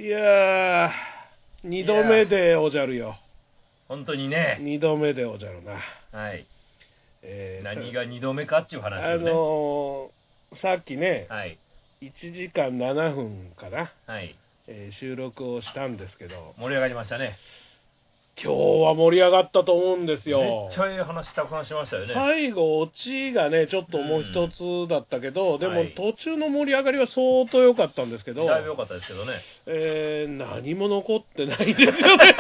いやー、2度目でおじゃるよ。 本当にね。 2度目でおじゃるな。 はい。何が2度目かっていう話をね。 さっきね、 はい、 1時間7分かな、 はい、 収録をしたんですけど、 盛り上がりましたね。 今日は盛り上がったと思うんですよ。 めっちゃええ話たくさんしましたよね。 最後オチがねちょっともう一つだったけど、でも途中の盛り上がりは相当良かったんですけど、 だいぶ良かったですけどね。 何も残ってないんですよね。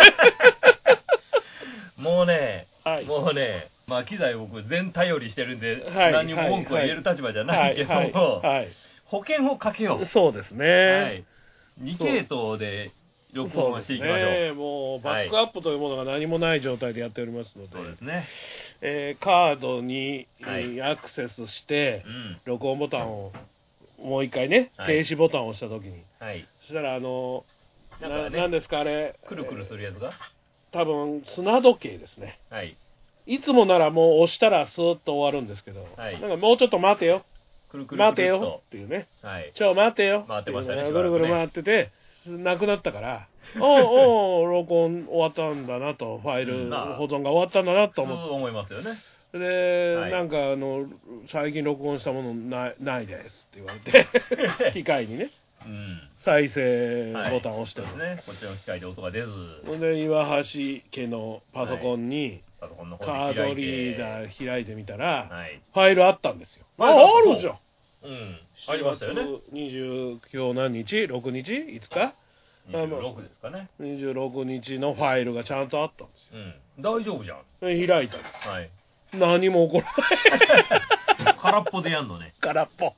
もうね、 はい、 もうね、まあ機材僕全頼りしてるんで、 はい、 何も文句は言える立場じゃないけども、保険をかけよう。 そうですね。 はい。2系統で録音はしていきましょう。 そうですね。もうバックアップというものが何もない状態でやっておりますので、 そうですね。 カードに、アクセスして、録音ボタンをもう一回ね、停止ボタンを押したときに、そしたら何ですかあれ、 くるくるするやつが多分砂時計ですね。 はい。 いつもならもう押したらスーッと終わるんですけど、なんかもうちょっと待てよ。待てよっていうね。待てよ。 回ってましたね。 ぐるぐる回ってて、なくなったから、お録音終わったんだなと、ファイル保存が終わったんだなと思いますよね。 で、なんか最近録音したものないですって言われて、機械にね、再生ボタンを押しても、 こっちの機械で音が出ず。 で、岩橋家のパソコンに、カードリーダー開いてみたら、ファイルあったんですよ。あるじゃん。 ありましたよね。 20今日何日 ?6 日 ?5 日 26ですかね。 26日のファイルがちゃんとあったんですよ。大丈夫じゃん。 開いたんです。はい。何も起こらない。 空っぽでやんのね。 空っぽ。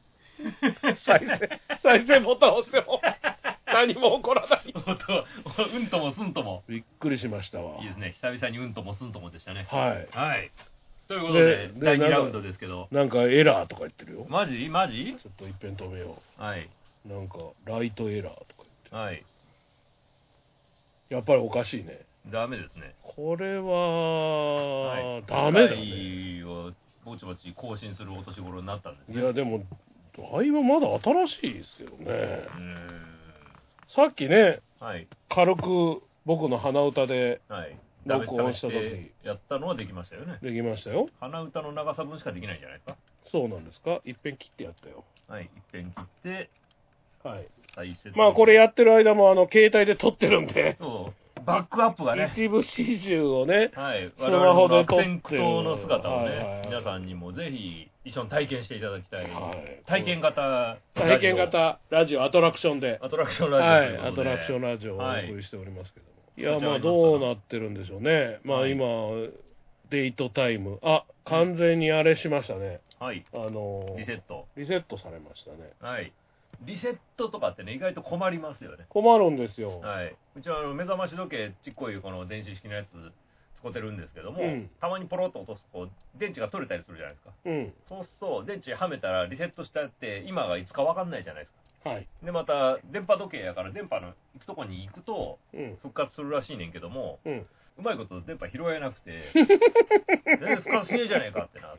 再生ボタン押しても何も起こらない。 うんともすんとも。 びっくりしましたわ。 いいですね。久々にうんともすんともでしたね。 はい。 はい。ということで、第2ラウンドですけど。 なんかエラーとか言ってるよ。 マジちょっと一遍止めよう。はい。 なんか、ライトエラーとか言ってる。 はい。 やっぱりおかしいね。 ダメですね。 これは、ダメだね。 をぼちぼち更新するお年頃になったんですね。 いや、でも、だいぶまだ新しいですけどね。さっきね、軽く僕の鼻歌で録音した時やったのはできましたよね。 できましたよ。 鼻歌の長さ分しかできないんじゃないですか。 そうなんですか。一遍切ってやったよ。 はい、一遍切って、 はい。 再生。 まあこれやってる間も携帯で撮ってるんで。 そう。バックアップがね。 一部始終をね、 スマホで撮ってる。悪戦苦闘の姿をね、皆さんにもぜひ一緒に体験していただきたい。体験型ラジオ、アトラクションで。 アトラクションラジオ。はい、 アトラクションラジオをお送りしておりますけども。いや、まあどうなってるんでしょうね。まあ今、デイトタイム。完全にあれしましたね。 はい。リセット。 リセットされましたね。 はい。リセットとかってね、意外と困りますよね。 困るんですよ。 はい。うちは目覚まし時計ちっこいこの電子式のやつ使ってるんですけども、たまにポロッと落とすと電池が取れたりするじゃないですか。そうすると電池はめたらリセットしたって今がいつか分かんないじゃないですか。はい。でまた電波時計やから電波の行くとこに行くと復活するらしいねんけども、うまいこと電波拾えなくて全然復活しねえじゃねえかってなって。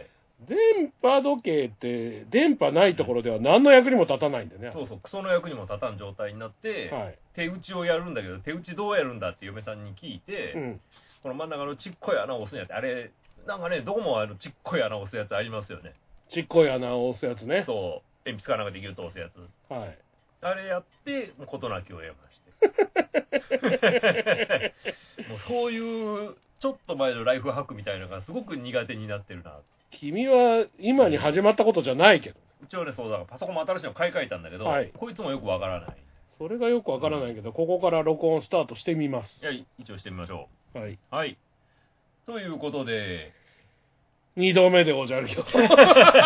電波時計って電波ないところでは何の役にも立たないんでね。 そうそう、クソの役にも立たん状態になって、手打ちをやるんだけど、手打ちどうやるんだって嫁さんに聞いて、この真ん中のちっこい穴を押すんやって、あれなんかね、どこもちっこい穴を押すやつありますよね。 ちっこい穴を押すやつね。 そう、鉛筆かなんかでギュッと押すやつ。はい。あれやって事なきを得まして。もうそういうちょっと前のライフハックみたいなのがすごく苦手になってるな。 君は今に始まったことじゃないけど。 うちはね、そうだからパソコンも新しいの買い替えたんだけど、こいつもよくわからない。 それがよくわからないけど、ここから録音スタートしてみます。 いや、一応してみましょう。はい。 はい。ということで、 2度目でござるよ。 3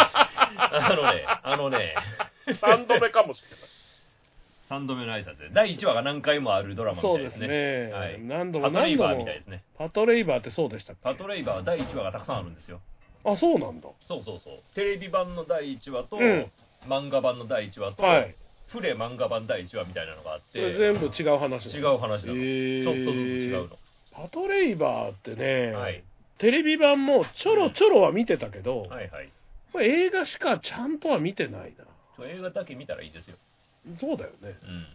度目かもしれない。 3度目の挨拶で第1話が何回もあるドラマみたいですね。 そうですね。はい、何度もパトレイバーみたいですね。 パトレイバーってそうでしたっけ？ パトレイバーは第1話がたくさんあるんですよ。 あ、そうなんだ。 そうそうそう。テレビ版の第1話と、漫画版の第1話と、プレ漫画版第1話みたいなのがあって。 それ全部違う話違う話なの。ちょっとずつ違うの。 パトレイバーってね、テレビ版もちょろちょろは見てたけど、映画しかちゃんとは見てないな。 映画だけ見たらいいですよ。 そうだよね。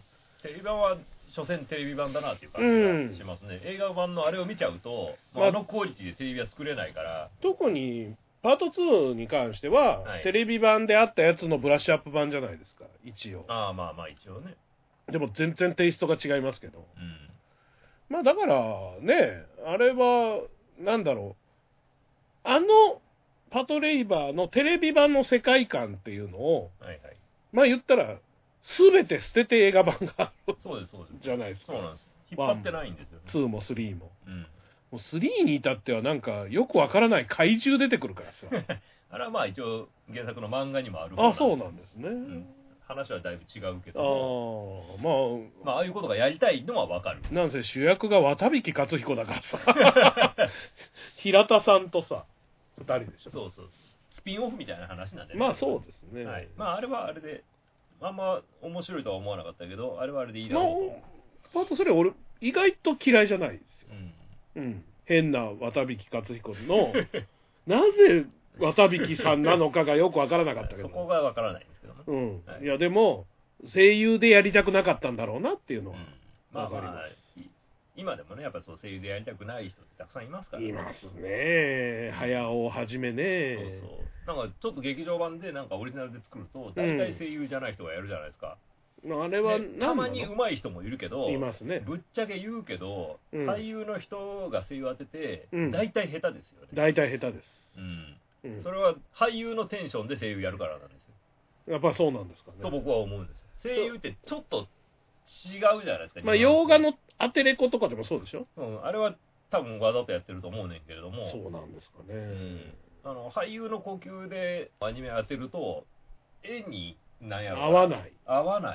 テレビ版は所詮テレビ版だなっていう感じがしますね、映画版のあれを見ちゃうと、あのクオリティでテレビは作れないから。 特にパート2に関しては、はい、テレビ版であったやつのブラッシュアップ版じゃないですか、一応。 まあ一応ね。 でも全然テイストが違いますけど、まあだからね、あれはなんだろう、パトレイバーのテレビ版の世界観っていうのを、まあ言ったら全て捨てて映画版があるじゃないですか。 そうなんです。引っ張ってないんですよね。 2も3も。もう3に至ってはなんかよくわからない怪獣出てくるからさ。 あれはまあ一応原作の漫画にもある。 そうなんですね。 話はだいぶ違うけど、まあああいうことがやりたいのはわかる。 なんせ主役が綿引勝彦だからさ。平田さんとさ、2人でしょ。 そう。スピンオフみたいな話なんでね。 まあそうですね。 はい。まああれはあれで、あんま面白いとは思わなかったけど、あれはあれでいいだろうと。 パート3俺意外と嫌いじゃないですよ。変な綿引勝彦のなぜ綿引さんなのかがよくわからなかったけど。 そこがわからないんですけどね。 いやでも声優でやりたくなかったんだろうなっていうのはわかります。 今でもね、やっぱりそう声優でやりたくない人ってたくさんいますからね。いますね。早尾をはじめね。 なんかちょっと劇場版でなんかオリジナルで作ると大体声優じゃない人がやるじゃないですか。 あれはたまに上手い人もいるけど、 いますね。 ぶっちゃけ言うけど、俳優の人が声優当てて、大体下手ですよね。 大体下手です。 それは俳優のテンションで声優やるからなんですよ。 やっぱそうなんですかね。 と僕は思うんですよ。声優ってちょっと違うじゃないですか。 まあ洋画のアテレコとかでもそうでしょ。 あれは多分わざとやってると思うねんけれども。 そうなんですかね。 俳優の呼吸でアニメ当てると絵に何やろ合わない。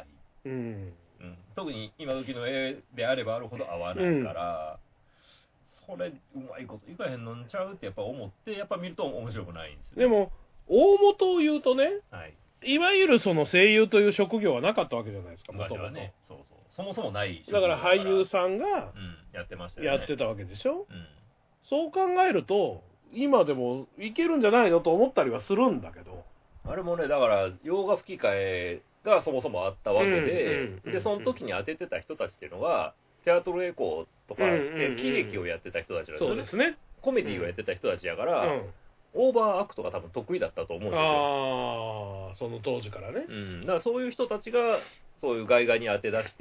特に今時の絵であればあるほど合わないから、それうまいこといかへんのんちゃうってやっぱ思ってやっぱ見ると面白くないんですよ、ね。 でも大元を言うとね、いわゆるその声優という職業はなかったわけじゃないですか。 昔はね、そもそもない職業だから俳優さんがやってましたよね。 やってたわけでしょ。そう考えると今でもいけるんじゃないのと思ったりはするんだけど。 あれもね、だから洋画吹き替えがそもそもあったわけで、その時に当ててた人たちっていうのがテアトルエコーとか喜劇をやってた人たちなんですよね。 そうですね。 コメディをやってた人たちやから、オーバーアクトが多分得意だったと思うんですよ。 その当時からね。 だからそういう人たちがそういう外画に当て出して、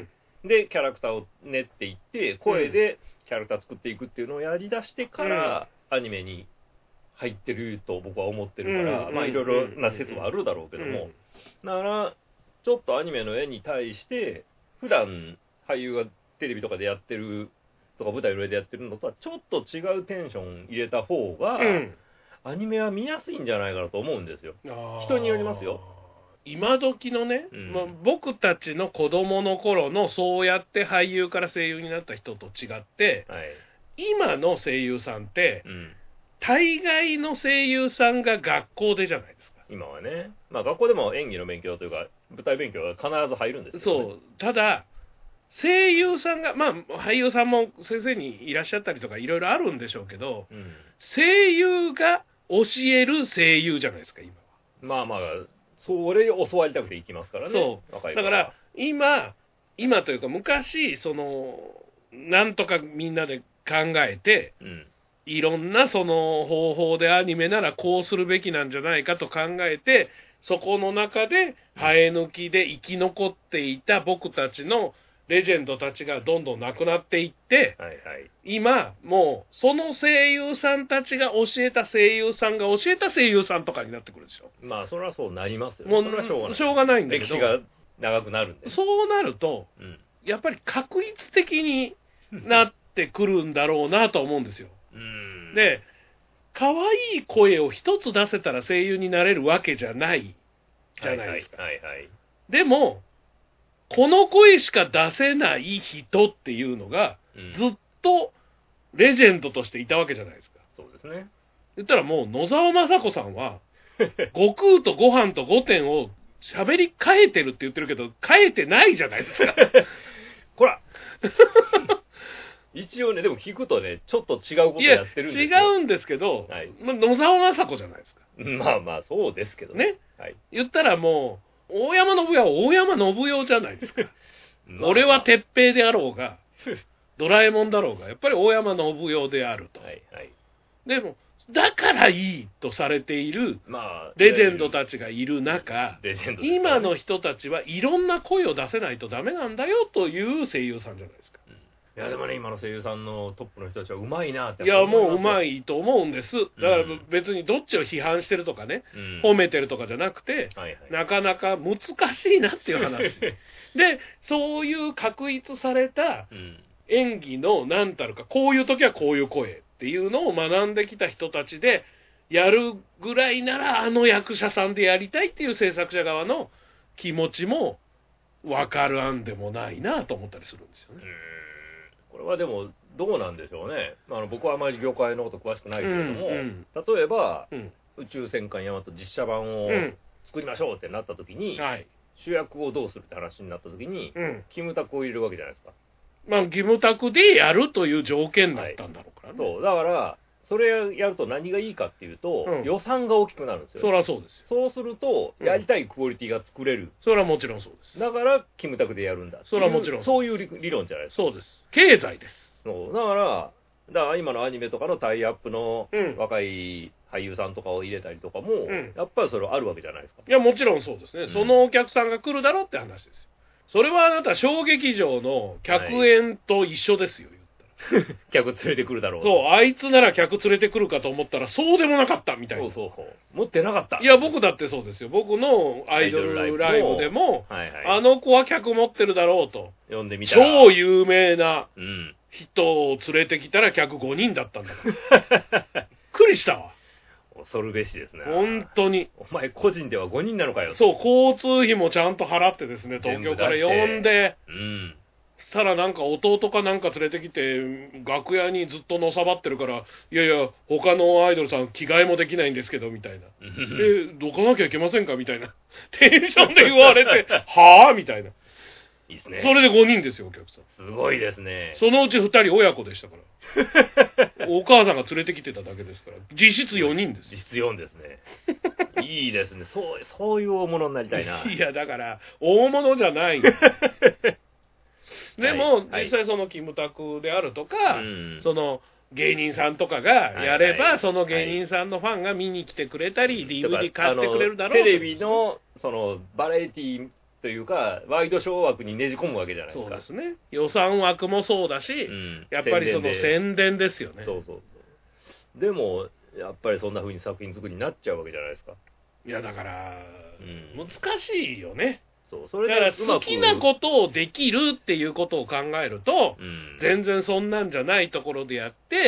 でキャラクターを練っていって声でキャラクター作っていくっていうのをやりだしてから、アニメに入ってると僕は思ってるから、まあいろいろな説はあるだろうけども、だからちょっとアニメの絵に対して普段俳優がテレビとかでやってるとか舞台の上でやってるのとはちょっと違うテンション入れた方が、アニメは見やすいんじゃないかなと思うんですよ。人によりますよ。 今時のね、僕たちの子供の頃のそうやって俳優から声優になった人と違って、今の声優さんって、大概の声優さんが学校でじゃないですか。 今はね。まあ学校でも演技の勉強というか、舞台勉強が必ず入るんですよね。 そう。ただ、声優さんが、まあ俳優さんも先生にいらっしゃったりとかいろいろあるんでしょうけど、声優が教える声優じゃないですか、今は。まあ、それ教わりたくて行きますからね。 そう。だから今というか昔、なんとかみんなで考えて、いろんなその方法でアニメならこうするべきなんじゃないかと考えて、そこの中で生え抜きで生き残っていた僕たちのレジェンドたちがどんどん亡くなっていって、今もうその声優さんたちが教えた声優さんが教えた声優さんとかになってくるでしょ。 まあそれはそうなりますよね。 もうそれはしょうがないんだけど、 歴史が長くなるんで。 そうなると、やっぱり確率的になってくるんだろうなと思うんですよ。で、可愛い声を一つ出せたら声優になれるわけじゃないじゃないですか。でもこの声しか出せない人っていうのがずっとレジェンドとしていたわけじゃないですか。 そうですね。 言ったらもう野沢雅子さんは悟空とご飯と御殿を喋り変えてるって言ってるけど変えてないじゃないですか。 ほら一応ね、でも聞くとね、ちょっと違うことやってるんですよ。 違うんですけど、野沢雅子じゃないですか。 まあそうですけどね。言ったらもう大山信代は大山信代じゃないですか。 俺は鉄平であろうがドラえもんだろうがやっぱり大山信代であると、はいはい、でもだからいいとされているレジェンドたちがいる中、今の人たちはいろんな声を出せないとダメなんだよという声優さんじゃないですか。 いやでもね、今の声優さんのトップの人たちはうまいなって。 いやもううまいと思うんです。だから別にどっちを批判してるとかね、褒めてるとかじゃなくて、なかなか難しいなっていう話で、そういう確立された演技の何たるか、こういう時はこういう声っていうのを学んできた人たちでやるぐらいなら、あの役者さんでやりたいっていう制作者側の気持ちも分かる案でもないなと思ったりするんですよね。 これはでもどうなんでしょうね。僕はあまり業界のこと詳しくないけれども、例えば、宇宙戦艦ヤマト実写版を作りましょうってなった時に、主役をどうするって話になった時に、キムタクを入れるわけじゃないですか。 キムタクでやるという条件だったんだろうからね。 そう、だから、それやると何がいいかっていうと、予算が大きくなるんですよ。 そりゃそうですよ。 そうすると、やりたいクオリティが作れる。 それはもちろんそうです。 だから、キムタクでやるんだ。 それはもちろん。 そういう理論じゃないですか。 そうです。経済です。 そう。だから今のアニメとかのタイアップの若い俳優さんとかを入れたりとかも、やっぱりそれはあるわけじゃないですか。 いや、もちろんそうですね。そのお客さんが来るだろうって話ですよ。それはあなた小劇場の客演と一緒ですよ、 言ったら。客連れてくるだろう。 そう、あいつなら客連れてくるかと思ったらそうでもなかったみたいな。 そう。持ってなかった。 いや、僕だってそうですよ。僕のアイドルライブでも、あの子は客持ってるだろうと。 呼んでみたら。 超有名な人を連れてきたら客5人だったんだから。びっくりしたわ。 恐るべしですね。 本当に。 お前個人では5人なのかよ。 そう、交通費もちゃんと払ってですね、東京から呼んで、そしたらなんか弟かなんか連れてきて、楽屋にずっとのさばってるから、いやいや、他のアイドルさん着替えもできないんですけど、みたいな。どかなきゃいけませんかみたいな。テンションで言われて、はぁみたいな。 いいですね。 それで5人ですよ、お客さん。 すごいですね。 そのうち2人親子でしたから。お母さんが連れてきてただけですから。実質4人です。 実質4ですね。いいですね。そういう大物になりたいな。 いや、だから、大物じゃない。でも、実際そのキムタクであるとか、その芸人さんとかがやれば、その芸人さんのファンが見に来てくれたり、DVD 買ってくれるだろう。 テレビの、バラエティというか、ワイドショー枠にねじ込むわけじゃないですか。 そうですね。予算枠もそうだし、やっぱりその宣伝ですよね。 そう。でも、やっぱりそんな風に作品作りになっちゃうわけじゃないですか。 いや、だから、難しいよね。 それだから好きなことをできるっていうことを考えると、全然そんなんじゃないところでやって、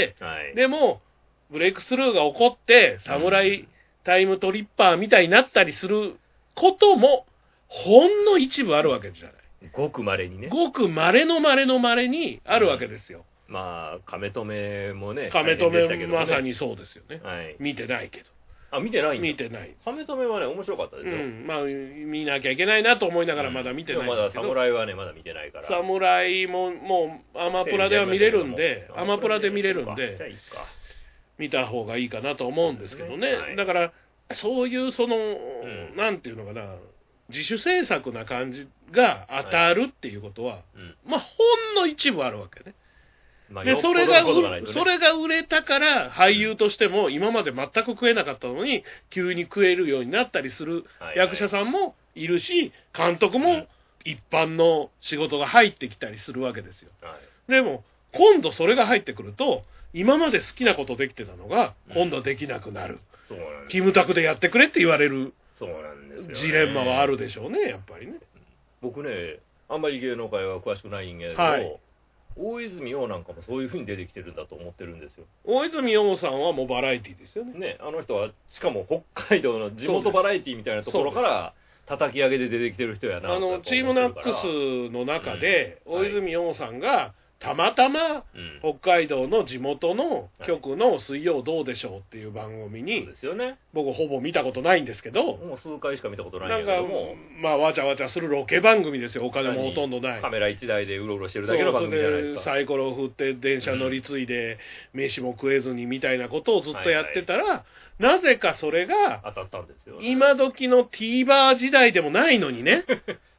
でも、ブレイクスルーが起こって、サムライタイムトリッパーみたいになったりすることも、ほんの一部あるわけじゃない。 ごく稀にね。 ごく稀の稀の稀にあるわけですよ。 亀止めもね。 亀止めまさにそうですよね。見てないけど。 見てないんだ。 見てない。 亀止めはね、面白かったですよ。 見なきゃいけないなと思いながらまだ見てないんですけど。 まだ侍はね、まだ見てないから。 侍ももうアマプラでは見れるんで、アマプラで見れるんで、見た方がいいかなと思うんですけどね。だから、そういうなんていうのかな、自主制作な感じが当たるっていうことは、ほんの一部あるわけね。で、それが売れたから、俳優としても今まで全く食えなかったのに、急に食えるようになったりする役者さんもいるし、監督も一般の仕事が入ってきたりするわけですよ。でも、今度それが入ってくると、今まで好きなことできてたのが、今度できなくなる。キムタクでやってくれって言われる。ジレンマはあるでしょうね、やっぱりね。 僕ね、あんまり芸能界は詳しくないんやけど、大泉洋なんかもそういう風に出てきてるんだと思ってるんですよ。 大泉洋さんはもうバラエティですよね。 あの人は、しかも北海道の地元バラエティみたいなところから、叩き上げで出てきてる人やな。 チームナックスの中で、大泉洋さんが、たまたま北海道の地元の局の水曜どうでしょうっていう番組に、僕ほぼ見たことないんですけど、 もう数回しか見たことないんだけども、 わちゃわちゃするロケ番組ですよ。お金もほとんどない。 カメラ1台でうろうろしてるだけの番組じゃないですか。 サイコロを振って電車乗り継いで、飯も食えずにみたいなことをずっとやってたら、なぜかそれが、 当たったんですよ。 今時の TVer 時代でもないのにね、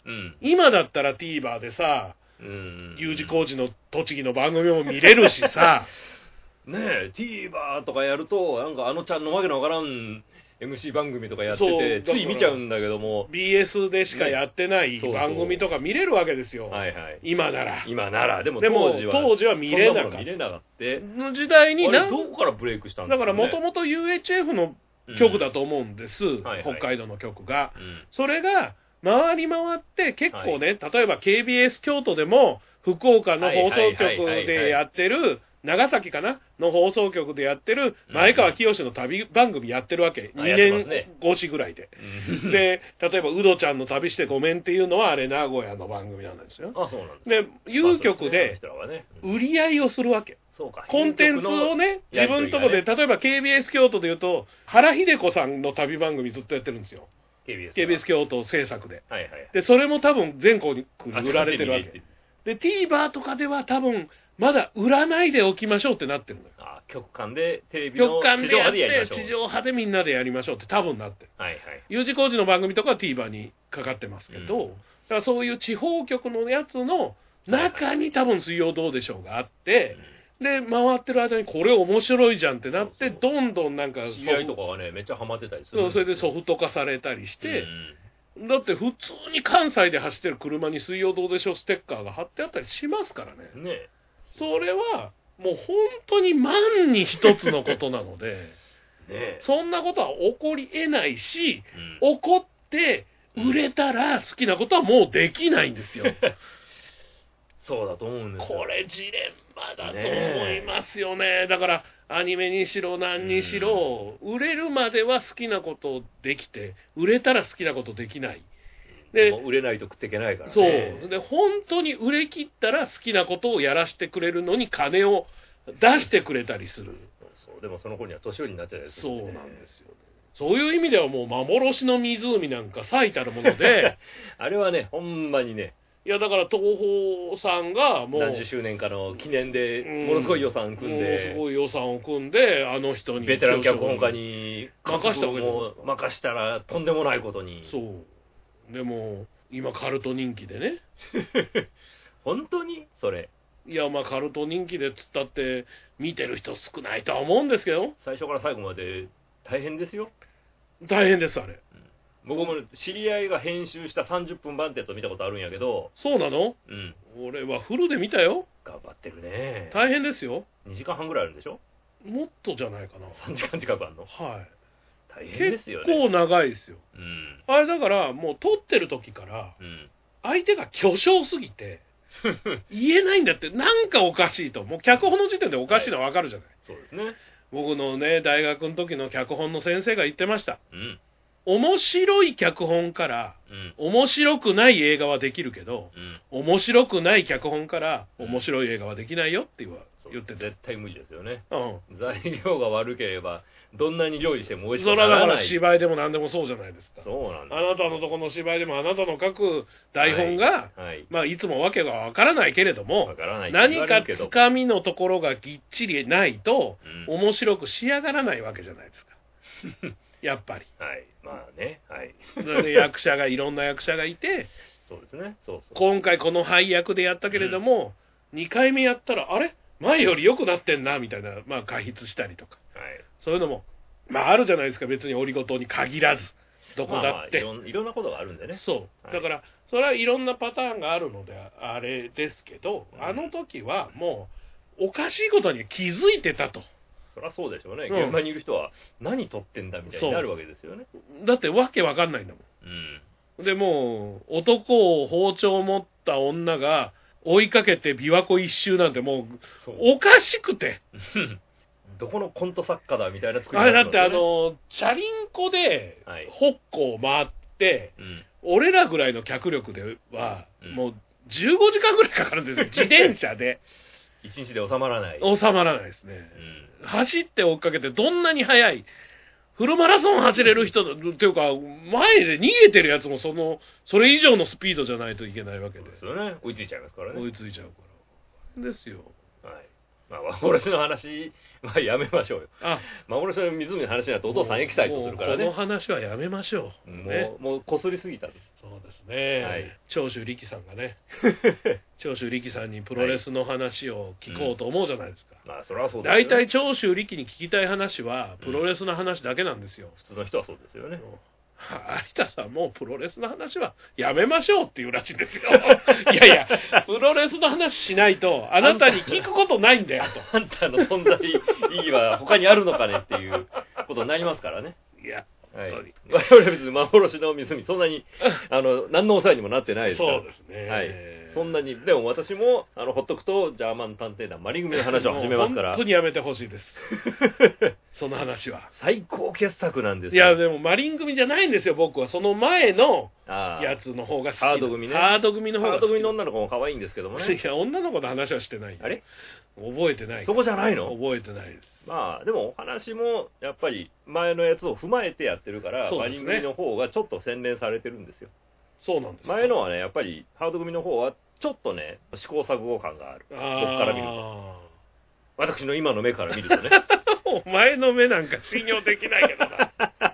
今だったら TVer でさ、U 字工事の栃木の番組も見れるしさねえ TVer とかやるとなんかあのちゃんのわけのわからんMC 番組とかやっててつい見ちゃうんだけども BS でしかやってない番組とか見れるわけですよ、今ならでも当時は見れなかったの時代にどこからブレイクしたんですかね。 だからもともと UHF の局だと思うんです、北海道の局が、それが回り回って結構ね、例えば KBS 京都でも福岡の放送局でやってる長崎かなの放送局でやってる前川清の旅番組やってるわけ、2年越しぐらいで、で例えばウドちゃんの旅してごめんっていうのはあれ名古屋の番組なんですよ。で U 局で売り合いをするわけ、コンテンツをね自分のとこで、例えば KBS 京都でいうと原秀子さんの旅番組ずっとやってるんですよ、KBS 京都制作で、でそれも多分全国に売られてるわけで、 TVer とかでは多分まだ売らないでおきましょうってなってるのよ。 局間でテレビの地上波でやりましょう、 地上波でみんなでやりましょうって多分なってる。U 字工事の番組とかは TVer にかかってますけど、だからそういう地方局のやつの中に多分水曜どうでしょうがあって、で回ってる間にこれ面白いじゃんってなって、どんどんなんか試合とかがねめっちゃハマってたりする、 それでソフト化されたりして、だって普通に関西で走ってる車に水曜どうでしょうステッカーが貼ってあったりしますからね。それはもう本当に万に一つのことなのでそんなことは起こり得ないし、起こって売れたら好きなことはもうできないんですよそうだと思うんですよ。 これジレンマだと思いますよね。だからアニメにしろ何にしろ、売れるまでは好きなことできて、売れたら好きなことできない。 でも売れないと食っていけないからね。 そうで本当に売れ切ったら好きなことをやらせてくれるのに金を出してくれたりする。 でもその頃には年寄りになっちゃう、 そうなんですよね。そういう意味ではもう幻の湖なんか最たるものであれはねほんまにね、 いやだから東宝さんがもう何十周年かの記念でものすごい予算組んで、 ものすごい予算を組んであの人にベテラン脚本家に任したわけですか。任したらとんでもないことに。 そうでも今カルト人気でね本当にそれ。 いやまあカルト人気でつったって見てる人少ないとは思うんですけど、 最初から最後まで大変ですよ。 大変ですあれ、 僕も知り合いが編集した30分版ってやつを見たことあるんやけど。 そうなの？俺はフルで見たよ。 頑張ってるね。 大変ですよ。 2時間半ぐらいあるんでしょ？ もっとじゃないかな。 3時間近くあるの？大変ですよね。 結構長いですよ。あれだからもう撮ってる時から相手が巨匠すぎて言えないんだって、なんかおかしいと、もう脚本の時点でおかしいのはわかるじゃない。 そうですね。 僕のね大学の時の脚本の先生が言ってました。面白い脚本から面白くない映画はできるけど、面白くない脚本から面白い映画はできないよって言ってて、 絶対無理ですよね。材料が悪ければどんなに料理しても美味しくならない。 それはだから芝居でも何でもそうじゃないですか。 そうなんです。 あなたのとこの芝居でもあなたの書く台本が、まあいつもわけがわからないけれども、何かつかみのところがぎっちりないと面白く仕上がらないわけじゃないですかやっぱり。 まあね。 役者がいろんな役者がいて、 そうですね。 今回この配役でやったけれども、2回目やったらあれ前より良くなってんなみたいな、まあ過筆したりとか、そういうのもまああるじゃないですか。別にオリゴ糖に限らずどこだって、 いろんなことがあるんでね。 そうだからそれはいろんなパターンがあるのであれですけど、あの時はもうおかしいことに気づいてたと。 そりゃそうでしょうね。現場にいる人は何撮ってんだみたいになるわけですよね。 だってわけわかんないんだもん。でもう男を包丁を持った女が追いかけて琵琶湖一周なんてもうおかしくてどこのコント作家だみたいな作り方、ね、あれだってチャリンコでホッコを回って、俺らぐらいの脚力ではもう15時間ぐらいかかるんですよ自転車で 1日で収まらないですね、走って追っかけてどんなに速いフルマラソン走れる人っていうか前で逃げてるやつもそれ以上のスピードじゃないといけないわけですよね。追いついちゃいますからね。 追いついちゃうからですよ。 まあ、幻の話はやめましょうよ。幻の湖の話になるとお父さんエキサイトするからね。 この話はやめましょう。 もうこすりすぎたです。 そうですね。はい、長州力さんがね、長州力さんにプロレスの話を聞こうと思うじゃないですか。 まあ、それはそうですよね。 大体長州力に聞きたい話はプロレスの話だけなんですよ。 普通の人はそうですよね。 有田さんもプロレスの話はやめましょうっていうらしいんですよ。いやいや、プロレスの話しないとあなたに聞くことないんだよと。 あんたの存在意義は他にあるのかねっていうことになりますからね。 いや、 はい、我々は別に幻の湖、そんなに何のお世話にもなってないですから。 そうですね。 はい。そんなに、でも私もほっとくとジャーマン探偵団マリ組の話を始めますから。 本当にやめてほしいです。その話は。 最高傑作なんですよ。 いや、でもマリン組じゃないんですよ、僕は。その前のやつの方が好き。 ハード組ね。 ハード組の方が好き。 ハード組の女の子も可愛いんですけどもね。 いや、女の子の話はしてない。 あれ覚えてない。 そこじゃないの？ 覚えてないです。 まあ、でもお話もやっぱり前のやつを踏まえてやってるから、マリン組の方がちょっと洗練されてるんですよ。 そうなんですか。 前のはね、やっぱりハード組の方はちょっとね、試行錯誤感がある。僕から見ると。私の今の目から見るとね。 お前の目なんか信用できないけどな。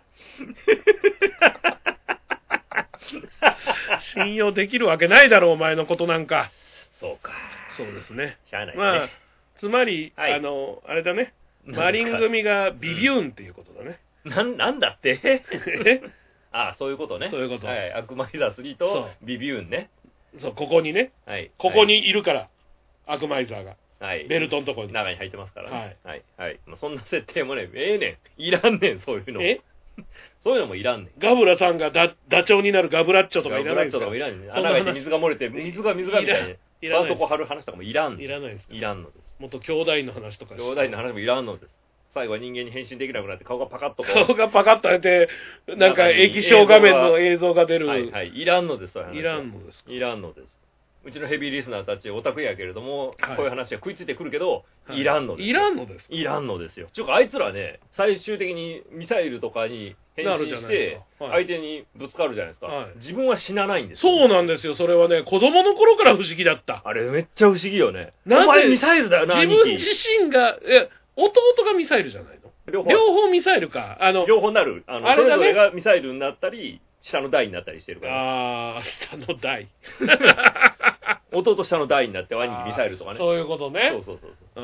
信用できるわけないだろう、お前のことなんか。 そうか。 そうですね。 しゃあないね。 まあ、つまり、はい、あれだね。マリン組がビビューンっていうことだね。 なんだってあ、そういうことね。 そういうこと。 はい。アクマイザー3とビビューンね。 そう、ここにね。 はい。 ここにいるから、アクマイザーが。 はい。 ベルトのところに。 中に入ってますからね。はい。はい。そんな設定もね、ねん。いらんねん、そういうの。そういうのもいらんねん。 ガブラさんがダチョウになるガブラッチョとかいらないんですか？ ガブラッチョとかいらんねん。穴が開いて水が漏れて、水がみたいに。絆創膏貼る話とかもいらん。 いらないですか？ いらんのです。 もっと兄弟の話とかして。 兄弟の話もいらんのです。最後は人間に変身できなくなって顔がパカッと顔がパカッと開いて、なんか液晶画面の映像が出る。 はいはい。いらんのです、そういう話。 いらんのですか？ いらんのです。うちのヘビーリスナーたちオタクやけれども、こういう話が食いついてくるけど、いらんのです。 いらんのです。 いらんのですよ。ちゅうかあいつらね、最終的にミサイルとかに変身して、相手にぶつかるじゃないですか。自分は死なないんですよ。 そうなんですよ。それはね、子供の頃から不思議だった。 あれめっちゃ不思議よね。お前ミサイルだよな、 自分自身が、弟がミサイルじゃないの？両方ミサイルか。 両方なる。それぞれがミサイルになったり、下の台になったりしてるから。 下の台。 弟下の台になって兄貴ミサイルとかね。 そういうことね。 そう。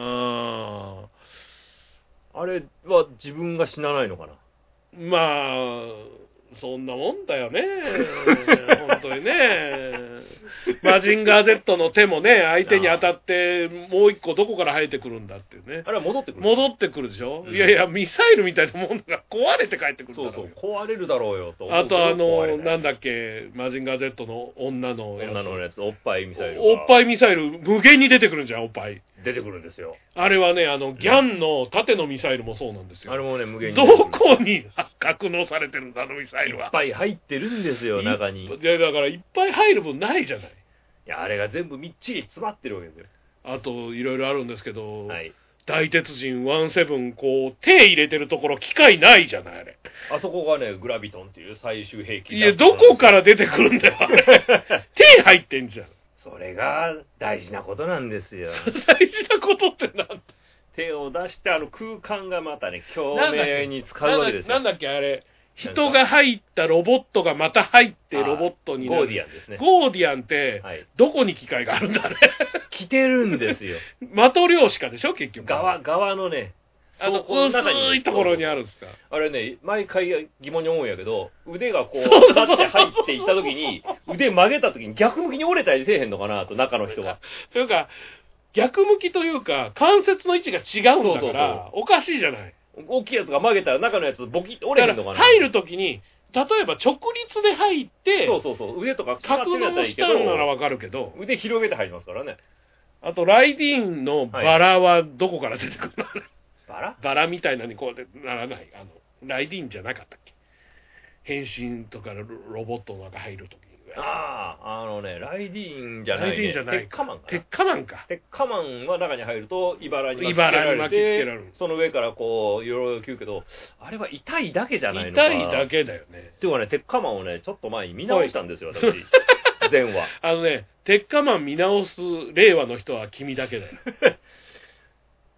あれは自分が死なないのかな。 まあ、そんなもんだよね。本当にね。マジンガー Z の手もね、相手に当たって、もう一個どこから生えてくるんだっていうね。 あれは戻ってくる。 戻ってくるでしょ、いやいや、ミサイルみたいなもんが壊れて帰ってくるんだろうよ。 そう、壊れるだろうよと。 あとなんだっけ、マジンガー Z の女のやつ、おっぱいミサイル。 おっぱいミサイル、無限に出てくるんじゃん、おっぱい。 出てくるんですよ。 あれはね、ギャンの縦のミサイルもそうなんですよ。 あれもね、無限に。 どこに格納されてるんだ、あのミサイルは。 いっぱい入ってるんですよ、中に。 いや、だからいっぱい入る分ないじゃない。いや、あれが全部みっちり詰まってるわけですよ。 あと、いろいろあるんですけど、大鉄人17、こう、手入れてるところ、機械ないじゃない、あれ。 あそこがね、グラビトンっていう最終兵器。 いや、どこから出てくるんだよ、あれ。手入ってんじゃん。 それが大事なことなんですよ。 大事なことってなんだ？ 手を出して空間がまたね、共鳴に使うわけですよ。 なんだっけあれ。人が入ったロボットがまた入ってロボットになる。 ゴーディアンですね。 ゴーディアンって、どこに機械があるんだね。 来てるんですよ。 マトリョーシカでしょ結局。 側のね、 薄いところにあるんですか。 あれね、毎回疑問に思うんやけど、腕がこう、だって入っていった時に、腕曲げた時に逆向きに折れたりせえへんのかなと、中の人が。 というか、逆向きというか、関節の位置が違うんだから、おかしいじゃない。 大きいやつが曲げたら中のやつボキッと折れへんのかな。 入る時に、例えば直立で入って、 腕とか格納したのならわかるけど、 腕広げて入りますからね。 あと、ライディーンのバラはどこから出てくるの？バラみたいなにこうならない。ライディーンじゃなかったっけ？変身とかロボットの中入るとき。 ライディーンじゃない、ね。 ライディーンじゃない。 鉄火マンか。 鉄火マンか。 鉄火マンは中に入ると、茨に巻きつけられる。 その上からこう、いろいろ切るけど、あれは痛いだけじゃないのか。痛いだけだよね。 っていうかね、鉄火マンをね、ちょっと前に見直したんですよ、私。前話。 鉄火マン見直す令和の人は君だけだよ。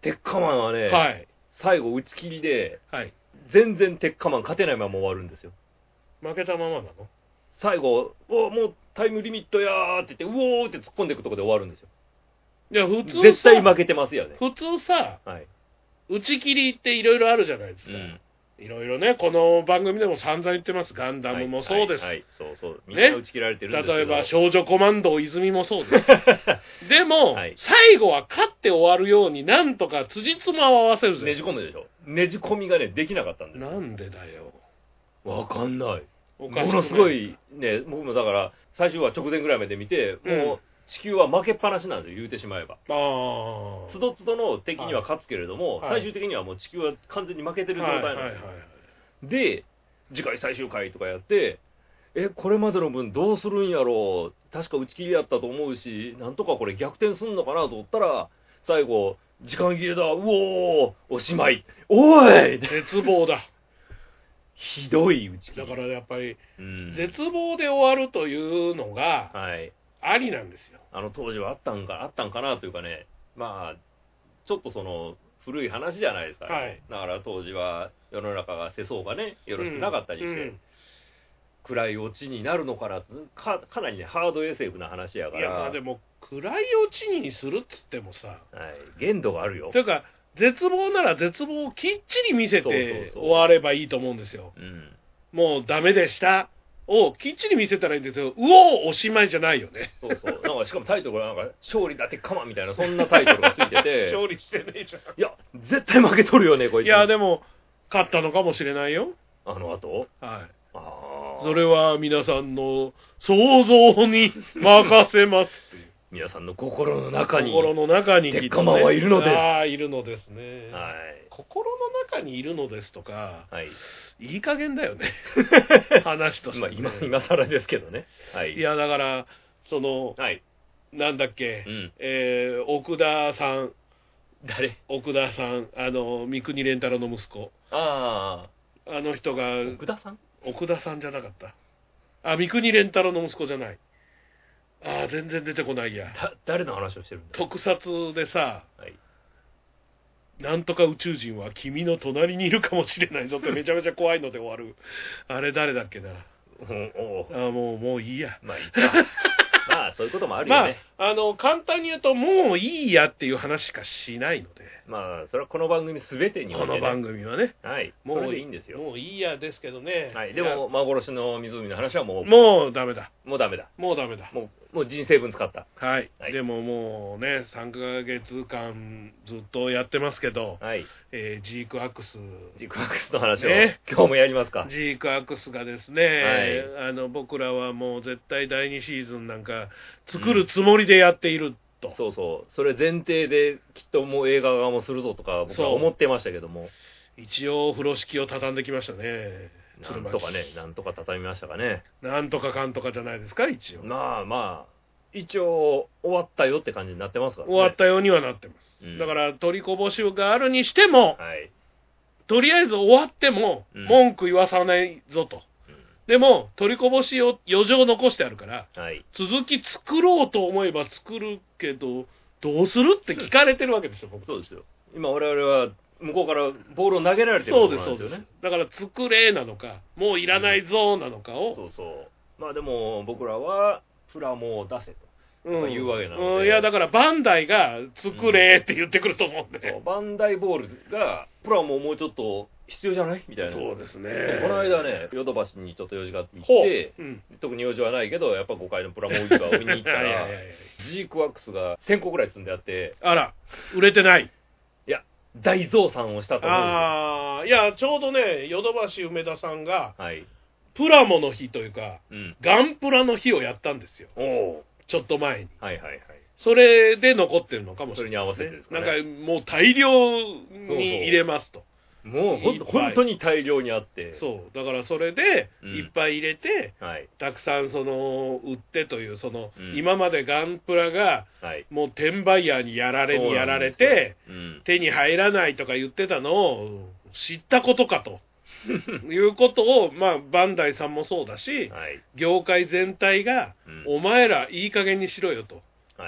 鉄火マンはね、 はい、 最後打ち切りで、 はい、 全然鉄火マン勝てないまま終わるんですよ。 負けたままなの？ 最後、もうタイムリミットやーって言って、うおーって突っ込んでいくところで終わるんですよ。 いや、普通さ、 絶対負けてますよね。 普通さ、 はい、 打ち切りっていろいろあるじゃないですか。いろいろね、この番組でも散々言ってます。ガンダムもそうです。 はい、そうそう。みんな打ち切られてるんですけど、 例えば、少女コマンド泉もそうです。でも、最後は勝って終わるように、なんとか辻褄を合わせるぜ。 ねじ込むでしょ。ねじ込みがね、できなかったんですよ。 なんでだよ。 わかんない。ものすごい、ね、僕もだから、最終話直前ぐらいまで見て、もう、地球は負けっぱなしなんですよ、言うてしまえば。つどつどの敵には勝つけれども、最終的にはもう地球は完全に負けてる状態なんですよ。で、次回最終回とかやって、これまでの分どうするんやろう、確か打ち切りやったと思うし、なんとかこれ逆転すんのかなと思ったら、最後、時間切れだ、うおー、おしまい、おい絶望だ。 ひどい打ち切り。 だからやっぱり、絶望で終わるというのが、ありなんですよ。 当時はあったんかなというかね、まあ、ちょっとその、古い話じゃないですか、ね。だから当時は世の中が世相がね、よろしくなかったりして、暗いオチになるのかな、かなりね、ハード SF な話やから。いや、 まあでも、暗いオチにするっつってもさ、 限度があるよ。 というか、絶望なら絶望をきっちり見せて終わればいいと思うんですよ。もうダメでしたをきっちり見せたらいいんですけど、おしまいじゃないよね。 そうそう。なんかしかもタイトルがなんか、勝利だってかまみたいな、そんなタイトルがついてて。 勝利してねえじゃん。 いや、絶対負けとるよね、こいつ。 いや、でも、勝ったのかもしれないよ。 あの後？ はい。それは皆さんの想像に任せますっていう。 皆さんの心の中に。 心の中に、 鉄火マンはいるのです。 いるのですね。 はい。 心の中にいるのですとか、いい加減だよね。話として、ね。 今更ですけどね。 いや、だから、なんだっけ、奥田さん。 誰？ 奥田さん。三國連太郎の息子。あの人が。 奥田さん？ 奥田さんじゃなかった。三國連太郎の息子じゃない。全然出てこないや。 誰の話をしてるんだ？ 特撮でさ、なんとか宇宙人は君の隣にいるかもしれないぞってめちゃめちゃ怖いので終わる。あれ誰だっけな。もういいや。 まあいいか。まあそういうこともあるよね。 簡単に言うともういいやっていう話しかしないので。 まあそれはこの番組すべてにおいてね。 この番組はね。 もういいんですよ。 もういいやですけどね。 でも幻の湖の話はもうダメだ。 もうダメだ。 もう人生分使った。 でももうね、3ヶ月間ずっとやってますけど、ジークアクスの話を今日もやりますか。 ジークアクスがですね、僕らはもう絶対第2シーズンなんか作るつもりでやっていると。 そうそう。それ前提できっともう映画側もするぞとか僕は思ってましたけども。 一応風呂敷を畳んできましたね。 なんとか畳みましたかね。 なんとかかんとかじゃないですか、一応。 まあ、一応終わったよって感じになってますからね。 終わったようにはなってます。だから、取りこぼしがあるにしても、とりあえず終わっても、文句言わさないぞと。でも、取りこぼしを余剰残してあるから、続き作ろうと思えば作るけど、どうするって聞かれてるわけですよ、僕。 そうですよ。今我々は、向こうからボールを投げられてるんですよね。そうです。 だから作れなのか、もういらないぞなのかを。 まあでも僕らはプラモを出せと言うわけなので。 いやだからバンダイが作れって言ってくると思うんで。 バンダイボールがプラモもうちょっと必要じゃないみたいな。 そうですね。 この間ね、ヨドバシにちょっと用事があって行って、特に用事はないけど、やっぱ5階のプラモ売り場を見に行ったら、ジークワックスが1000個ぐらい積んであって。 あら、売れてない。 大増産をしたと思うんですよ。 いや、ちょうどね、ヨドバシ梅田さんが、プラモの日というか、ガンプラの日をやったんですよ。ちょっと前に。それで残ってるのかもしれない。 それに合わせてですかね。 なんかもう大量に入れますと。 もう本当に大量にあって。 そう。だからそれでいっぱい入れて、たくさん売ってという、今までガンプラが、もう転売ヤーにやられて、手に入らないとか言ってたのを知ったことかと。いうことを、バンダイさんもそうだし、業界全体が、お前らいい加減にしろよと。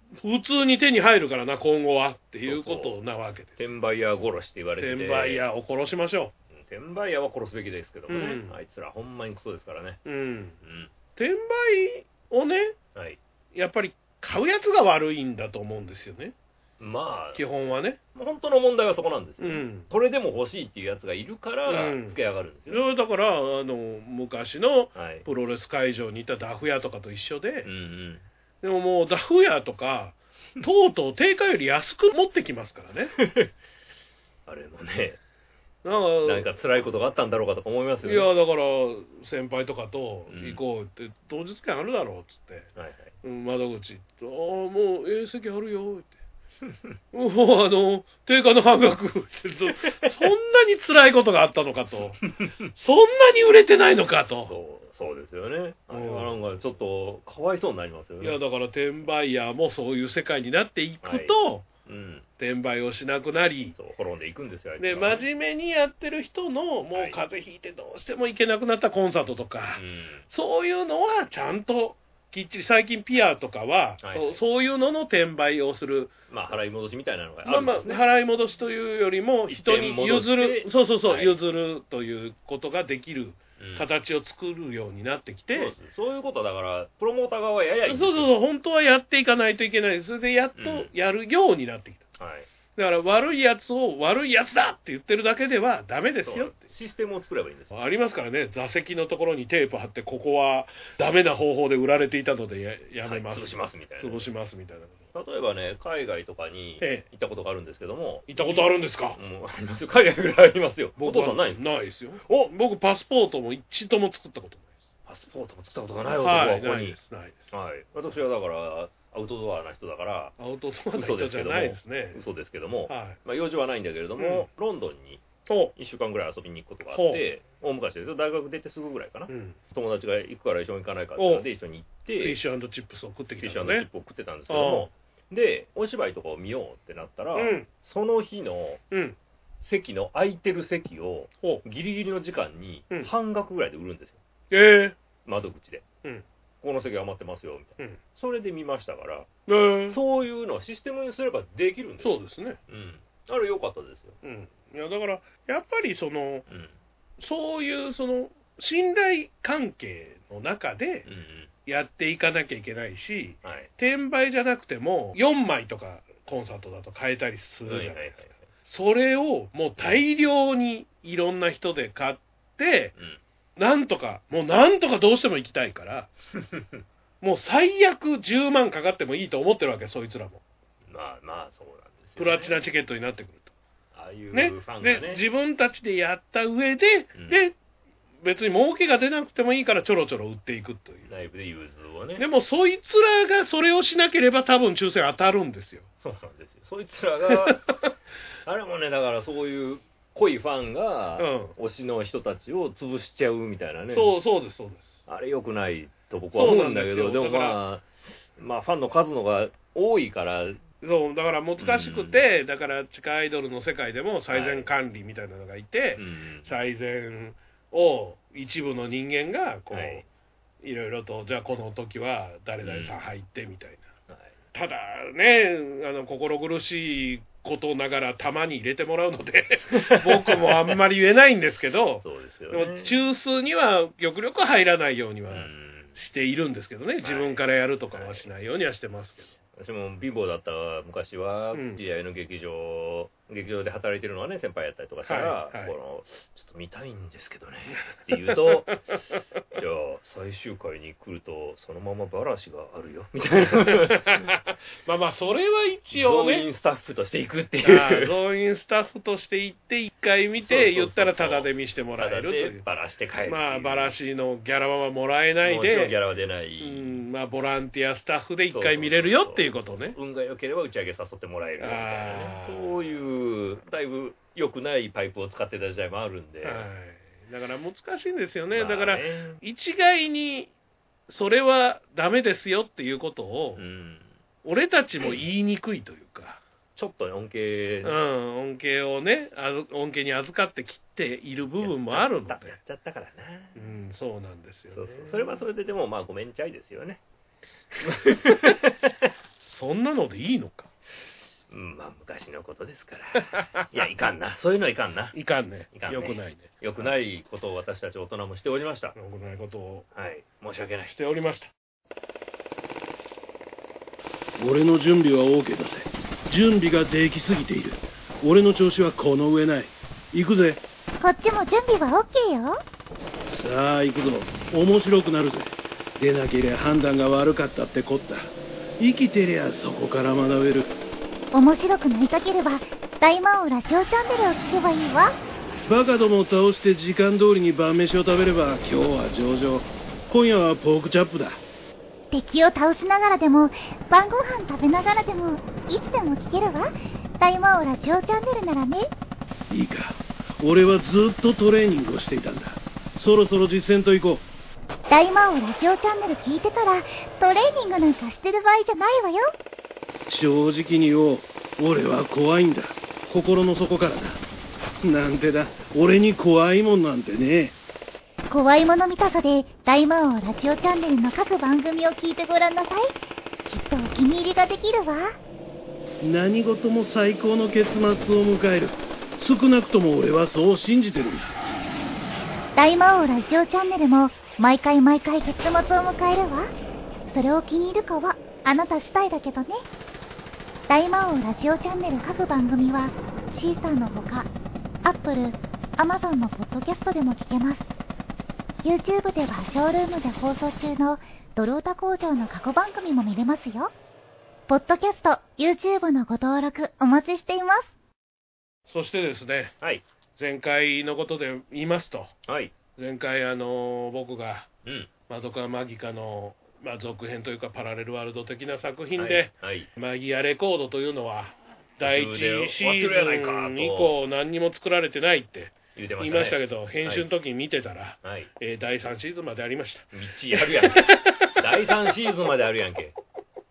普通に手に入るからな、今後はっていうことなわけです。 転売ヤー殺しって言われてて、 転売ヤーを殺しましょう。転売ヤーは殺すべきですけどもね、あいつらほんまにクソですからね。 転売をね、 はい、 やっぱり買うやつが悪いんだと思うんですよね。 まあ、 基本はね。 本当の問題はそこなんですよ。それでも欲しいっていうやつがいるから、つけ上がるんですよ。 だから、昔のプロレス会場にいたダフ屋とかと一緒で、でももうダフ屋とか、とうとう定価より安く持ってきますからね。 あれもね、なんか辛いことがあったんだろうかとか思いますよね。 いや、だから、先輩とかと行こうって、当日券あるだろうっつって、窓口行って、もう席あるよって。もう定価の半額そんなに辛いことがあったのかと。そんなに売れてないのかと。 そうですよね。あれはなんかちょっとかわいそうになりますよね。 いや、だから転売ヤーもそういう世界になっていくと、転売をしなくなり、 滅んでいくんですよ。 で、真面目にやってる人の、もう風邪ひいてどうしても行けなくなったコンサートとか、そういうのはちゃんと、きっちり最近ピアとかは、そういうのの転売をする。 払い戻しみたいなのがあるんですね。 払い戻しというよりも、人に譲る、譲るということができる形を作るようになってきて。 そういうことだから、プロモーター側はややいいんですよ。 本当はやっていかないといけない。それでやっとやるようになってきた。だから悪いやつを悪いやつだって言ってるだけではダメですよって。 システムを作ればいいんです。 ありますからね、座席のところにテープ貼って、ここはダメな方法で売られていたのでやめます。 潰しますみたいな。 潰しますみたいなこと。例えばね、海外とかに行ったことがあるんですけども。 行ったことあるんですか？ ありますよ。海外ぐらいありますよ。お父さんないんですか？ ないですよ。僕パスポートも一度も作ったことないです。 パスポートも作ったことがない男はここに。 ないです。 はい。私はだから、アウトドアな人だから、 アウトドアな人じゃないですね。 嘘ですけども、用事はないんだけれども、ロンドンに1週間ぐらい遊びに行くことがあって、大昔ですよ、大学出てすぐぐらいかな、友達が行くから一緒に行かないかってので一緒に行って、 フィッシュ&チップスを食ってきたフィッシュ&チップを食ってたんですけども、で、お芝居とかを見ようってなったら、その日の席の空いてる席をギリギリの時間に半額ぐらいで売るんですよ。窓口で。この席余ってますよみたいな、それで見ましたから、そういうのをシステムにすればできるんですよ。 そうですね。 あれ良かったですよ。 いやだからやっぱりそういう信頼関係の中でやっていかなきゃいけないし、転売じゃなくても4枚とかコンサートだと買えたりするじゃないですか。それをもう大量にいろんな人で買って、なんとかどうしても行きたいから、もう最悪10万かかってもいいと思ってるわけ、そいつらも。 まあ、そうなんですよ、ね。 プラチナチケットになってくると。 ああいうファンがね。 で、自分たちでやった上で、で、別に儲けが出なくてもいいからちょろちょろ売っていくという。 ライブで融通をね。 でも、そいつらがそれをしなければ多分抽選当たるんですよ。 そうなんですよ。そいつらが、あれもね、だからそういう、濃いファンが、推しの人たちを潰しちゃうみたいなね。 そうです。 あれ良くないと僕は思うんだけど、でもまあ、ファンの数のが多いから。 だから難しくて、だから地下アイドルの世界でも最善管理みたいなのがいて、最善を一部の人間が、いろいろと、じゃあこの時は誰々さん入ってみたいな。ただね、心苦しいことながら玉に入れてもらうので僕もあんまり言えないんですけど、 そうですよね、 でも中枢には極力入らないようにはしているんですけどね、自分からやるとかはしないようにはしてますけど。 私も貧乏だった昔は、知り合いの劇場で働いてるのはね、先輩やったりとかしたら、ちょっと見たいんですけどねって言うと、じゃあ最終回に来るとそのままバラシがあるよみたいなまあそれは一応ね、 動員スタッフとして行くっていう、 動員スタッフとして行って一回見て言ったらタダで見してもらえるという、 バラして帰る、 バラシのギャラはもらえないで、 もちろんギャラは出ない、 ボランティアスタッフで一回見れるよっていうことね。 運が良ければ打ち上げ誘ってもらえるみたいなね、そういうだいぶ良くないパイプを使ってた時代もあるんで、 だから難しいんですよね。だから一概にそれはダメですよっていうことを、俺たちも言いにくいというか、 ちょっとね、恩恵をね、恩恵に預かってきている部分もあるので、やっちゃったからな。 そうなんですよね。 それはそれででもごめんちゃいですよね。 そんなのでいいのか。 まあ昔のことですからいやいかんな、そういうのはいかんな、 いかんね、よくないね、 よくないことを私たち大人もしておりました。よくないことを、 はい、申し訳ない、 しておりました。 俺の準備は OK だぜ。準備ができすぎている。俺の調子はこの上ない。行くぜ。 こっちも準備は OK よ。 さあ行くぞ。面白くなるぜ。出なけりゃ判断が悪かったってこった。生きてりゃそこから学べる。 面白くなりたければ大魔王ラジオチャンネルを聞けばいいわ。 バカどもを倒して時間通りに晩飯を食べれば今日は上々。今夜はポークチャップだ。 敵を倒しながらでも晩ご飯食べながらでもいつでも聞けるわ。大魔王ラジオチャンネルならね。 いいか、俺はずっとトレーニングをしていたんだ。そろそろ実践と行こう。 大魔王ラジオチャンネル聞いてたらトレーニングなんかしてる場合じゃないわよ。 正直に言おう。俺は怖いんだ。心の底からだ。なんてだ、俺に怖いもんなんてね。 怖いもの見たさで大魔王ラジオチャンネルの各番組を聞いてごらんなさい。きっとお気に入りができるわ。 何事も最高の結末を迎える。少なくとも俺はそう信じてるんだ。 大魔王ラジオチャンネルも毎回結末を迎えるわ。それを気に入るかはあなた次第だけどね。大魔王ラジオチャンネル各番組はシーサーのほか Apple、Amazon のポッドキャストでも聞けます。 YouTube ではショールームで放送中のドルオタ工場の過去番組も見れますよ。ポッドキャスト、YouTube のご登録お待ちしています。 そしてですね、 はい、 前回のことで言いますと、 はい、 前回僕が、マドカーマギカの、続編というかパラレルワールド的な作品で、マギアレコードというのは第1シーズン以降何にも作られてないって言いましたけど、編集の時に見てたら、第3シーズンまでありました。 道あるやんけ第3シーズンまであるやんけ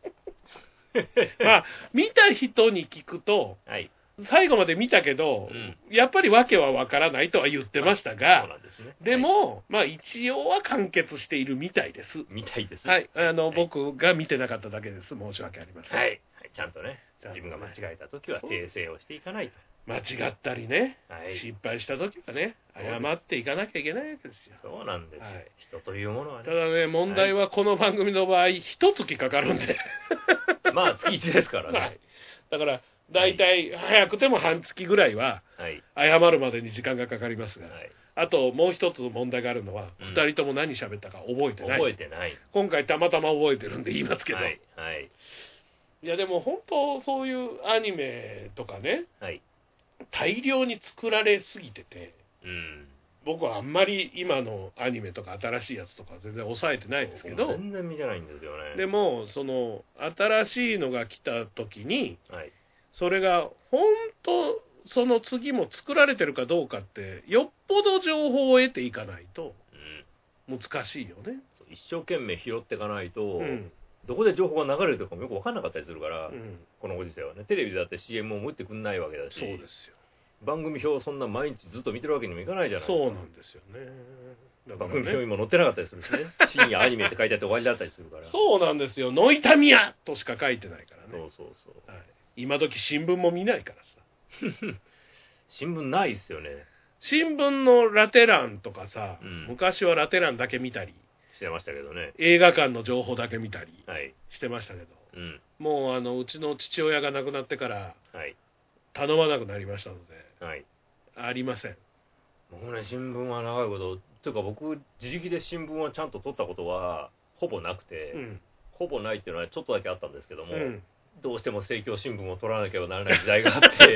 見た人に聞くと、最後まで見たけど、やっぱり訳はわからないとは言ってましたが、でも、一応は完結しているみたいです。はい、僕が見てなかっただけです。申し訳ありません。 はい、ちゃんとね、自分が間違えた時は訂正をしていかないと。 間違ったりね、失敗した時はね、謝っていかなきゃいけないわけですよ。 そうなんですよ、人というものはね。 ただね、問題はこの番組の場合、一月かかるんで月1ですからね。 だからだいたい早くても半月ぐらいは謝るまでに時間がかかりますが、あともう一つ問題があるのは、2人とも何喋ったか覚えてない。今回たまたま覚えてるんで言いますけど、いやでも本当そういうアニメとかね、大量に作られすぎてて、僕はあんまり今のアニメとか新しいやつとか全然抑えてないですけど、 全然見てないんですよね。 でもその新しいのが来た時に、それが本当その次も作られてるかどうかってよっぽど情報を得ていかないと難しいよね。 一生懸命拾っていかないと、どこで情報が流れるとかもよく分かんなかったりするから、このご時世はね、テレビだって CM も打ってくんないわけだし、 そうですよ、 番組表をそんな毎日ずっと見てるわけにもいかないじゃないですか。 そうなんですよね。 だからね、番組表にも載ってなかったりするしね深夜アニメって書いてあって終わりだったりするからそうなんですよ、ノイタミヤとしか書いてないからね。 そう、 今時新聞も見ないからさ新聞ないっすよね。 新聞のラテ欄とかさ、昔はラテ欄だけ見たりしてましたけどね、 映画館の情報だけ見たりしてましたけど、もううちの父親が亡くなってから頼まなくなりましたので、ありません。 僕ね、新聞は長いことというか、僕自力で新聞はちゃんと取ったことはほぼなくて、ほぼないっていうのはちょっとだけあったんですけども、どうしても政教新聞を取らなければならない時代があって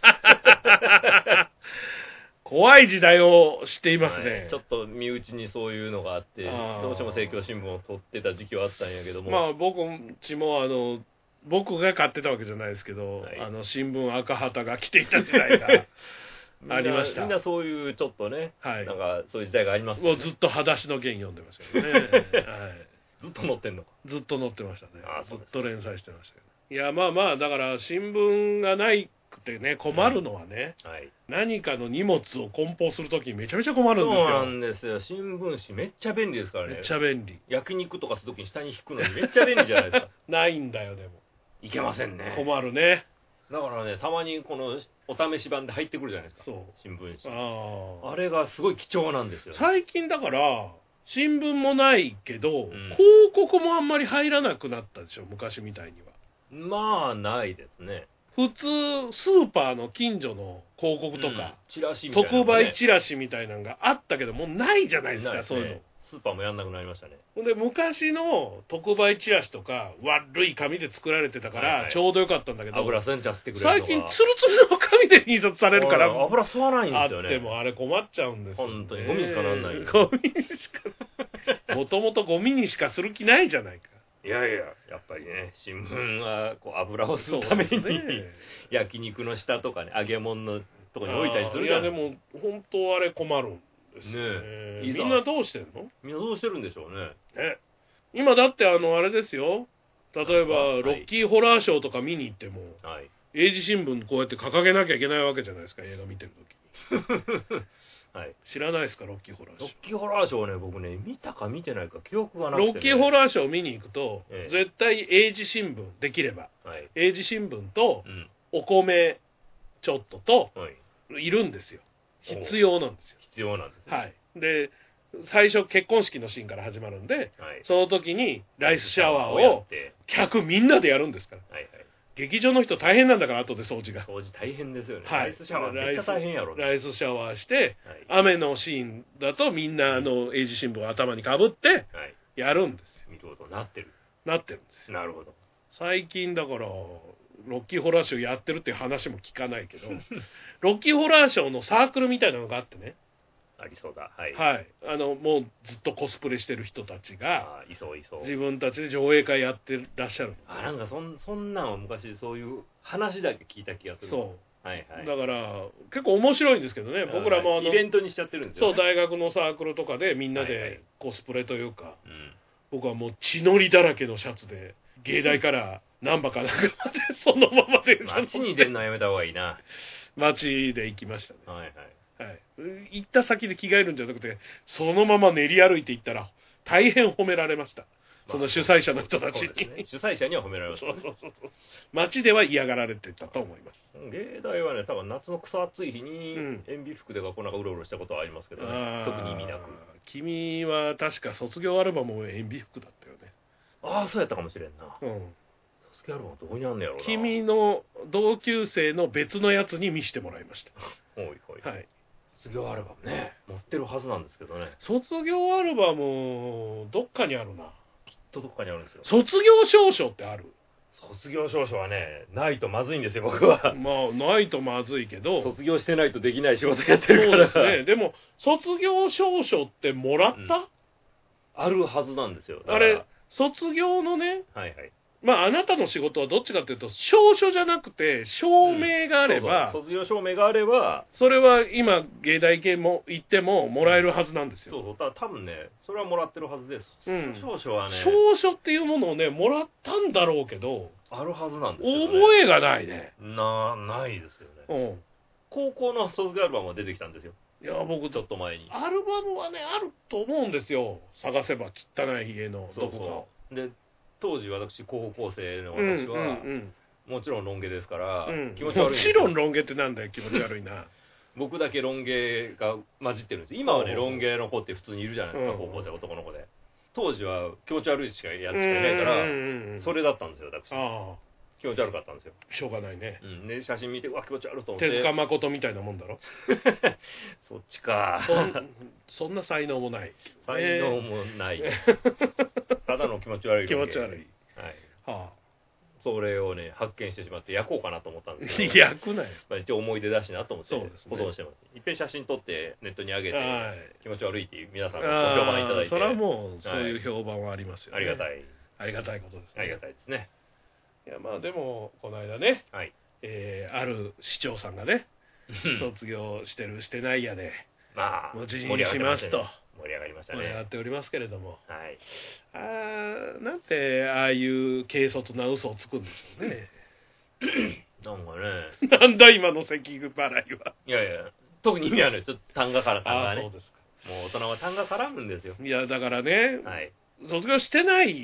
怖い時代を知っていますね、 ちょっと身内にそういうのがあって、どうしても政教新聞を取ってた時期はあったんやけども、 僕ちも僕が買ってたわけじゃないですけど、新聞赤旗が来ていた時代がありました。 みんなそういうちょっとね、なんかそういう時代がありますね。 もうずっと裸足の弦読んでましたけどねずっと載ってんのか。 ずっと載ってましたね。ずっと連載してましたけど。いやだから新聞がないくてね、困るのはね、何かの荷物を梱包するときにめちゃめちゃ困るんですよ。 そうなんですよ。新聞紙めっちゃ便利ですからね。 めっちゃ便利。 焼肉とかするときに下に引くのにめっちゃ便利じゃないですかないんだよ。でもいけませんね。 困るね。 だからね、たまにこのお試し版で入ってくるじゃないですか。そう。新聞紙。あれがすごい貴重なんですよ、ね。 最近だから、新聞もないけど、広告もあんまり入らなくなったでしょ、昔みたいには。 まあ、ないですね。 普通、スーパーの近所の広告とか、 チラシみたいな、ね、 特売チラシみたいなのがあったけど、もうないじゃないですか、そういうの。 スーパーもやんなくなりましたね。 で、昔の特売チラシとか、悪い紙で作られてたから、ちょうどよかったんだけど、 油せんちゃ吸ってくれる最近、ツルツルの紙で印刷されるから、 油吸わないんですよね。 あってもあれ困っちゃうんですよ、ね。 本当に、ゴミにしかなんない。 ゴミにしか、もともとゴミにしかする気ないじゃないか。 いやいや、やっぱりね、新聞はこう油を吸うために、ね、焼肉の下とかね、揚げ物のとこに置いたりするじゃん。 いや、でも、本当あれ困るんですよね。みんなどうしてんの？ みんなどうしてるんでしょうね。 今だってあれですよ。例えば、ロッキーホラーショーとか見に行っても、はい、英字新聞こうやって掲げなきゃいけないわけじゃないですか、映画見てるときに。はい、知らないですか、ロッキーホラーショー。 ロッキーホラーショーね、僕ね、見たか見てないか記憶がなくて、ね、 ロッキーホラーショー見に行くと、絶対英字新聞、できれば、はい、英字新聞と、お米ちょっとと、いるんですよ。必要なんですよ。 必要なんですね。 はい。で、最初結婚式のシーンから始まるんで、はい、その時にライスシャワーを客みんなでやるんですから。はいはい、劇場の人大変なんだから、後で掃除が。 掃除大変ですよね。 はい、 ライスシャワーめっちゃ大変やろ、ね。 ライスシャワーして、はい、雨のシーンだとみんな英字新聞を頭にかぶってやるんですよ。 見事なってる。 なってるんですよ。 なるほど。 最近だから、ロッキーホラーショーやってるっていう話も聞かないけど、ロッキーホラーショーのサークルみたいなのがあってね。 ありそうだ。はい。 はい。もうずっとコスプレしてる人たちが、 いそう。 自分たちで上映会やってらっしゃる。 なんかそんなんは昔そういう話だけ聞いた気がする。 そう。はいはい。だから、結構面白いんですけどね、僕らもイベントにしちゃってるんですよ、 ね。そう、大学のサークルとかでみんなでコスプレというか、はいはい、僕はもう血のりだらけのシャツで、芸大から難波かなんかまで、そのままで。 街に出るのはやめた方がいいな。 街で行きましたね。 はいはい。 はい、行った先で着替えるんじゃなくて、そのまま練り歩いていったら、大変褒められました。その主催者の人たちに。 ね、主催者には褒められました、ね。 そう。街では嫌がられてたと思います。 芸大はね、多分夏の草暑い日に、塩ビ服で学校なんかうろうろしたことはありますけどね。特に意味なく。 君は確か卒業アルバムも塩ビ服だったよね。 ああ、そうやったかもしれんな。卒業アルバムどこにあんねやろうな。 君の同級生の別のやつに見せてもらいました。 はい。卒業アルバムね、持ってるはずなんですけどね。 卒業アルバム、どっかにあるな。 きっとどっかにあるんですよ。 卒業証書ってある？ 卒業証書はね、ないとまずいんですよ、僕は。 まあ、ないとまずいけど。 卒業してないとできない仕事やってるから。 そうですね。でも、卒業証書ってもらった？ あるはずなんですよ。 あれ、卒業のね、 はいはい。 まあ、あなたの仕事はどっちかというと、証書じゃなくて、証明があれば、 卒業証明があれば、 それは今、芸大系も行ってももらえるはずなんですよ。 そう、多分ね、それはもらってるはずです。証書はね、 証書っていうものをね、もらったんだろうけど、 あるはずなんですよ、ね。 覚えがないね。 ないですよね。高校の卒業アルバムは出てきたんですよ。 いや、僕、 ちょっと前に。 アルバムはね、あると思うんですよ。探せば汚い家のどこか。で、当時私、高校生の私は、もちろんロン毛ですから、気持ち悪いんですよ。 もちろんロン毛ってなんだよ、気持ち悪いな。 僕だけロン毛が混じってるんですよ。今はね、ロン毛の子って普通にいるじゃないですか、高校生、男の子で。当時は気持ち悪いしかやつしかいないから、それだったんですよ、私。気持ち悪かったんですよ。 しょうがないね。 で、写真見て、うわ、気持ち悪いと思って。 手塚誠みたいなもんだろ。 そっちか。 そんな才能もない。 才能もない。ただの気持ち悪い。 気持ち悪い。 はい。それをね、発見してしまって焼こうかなと思ったんですけど。焼くなよ。 一応思い出だしなと思って保存してます。いっぺん写真撮ってネットに上げて、気持ち悪いっていう皆さんがご評判いただいて。 それはもう、そういう評判はありますよね。 ありがたい。 ありがたいことですね。 ありがたいですね。 いや、まあでも、この間ね、ある市長さんがね、卒業してる、してないやで、持ちにしますと。 盛り上がりましたね。 盛り上がっておりますけれども。 はい。 なんて、ああいう軽率な嘘をつくんでしょうね。 なんかね。 なんだ今の咳払いは。 いやいや、特に意味はない。ちょっと単がから単がね。 そうですか。 もう大人は単が絡むんですよ。 いや、だからね、卒業してない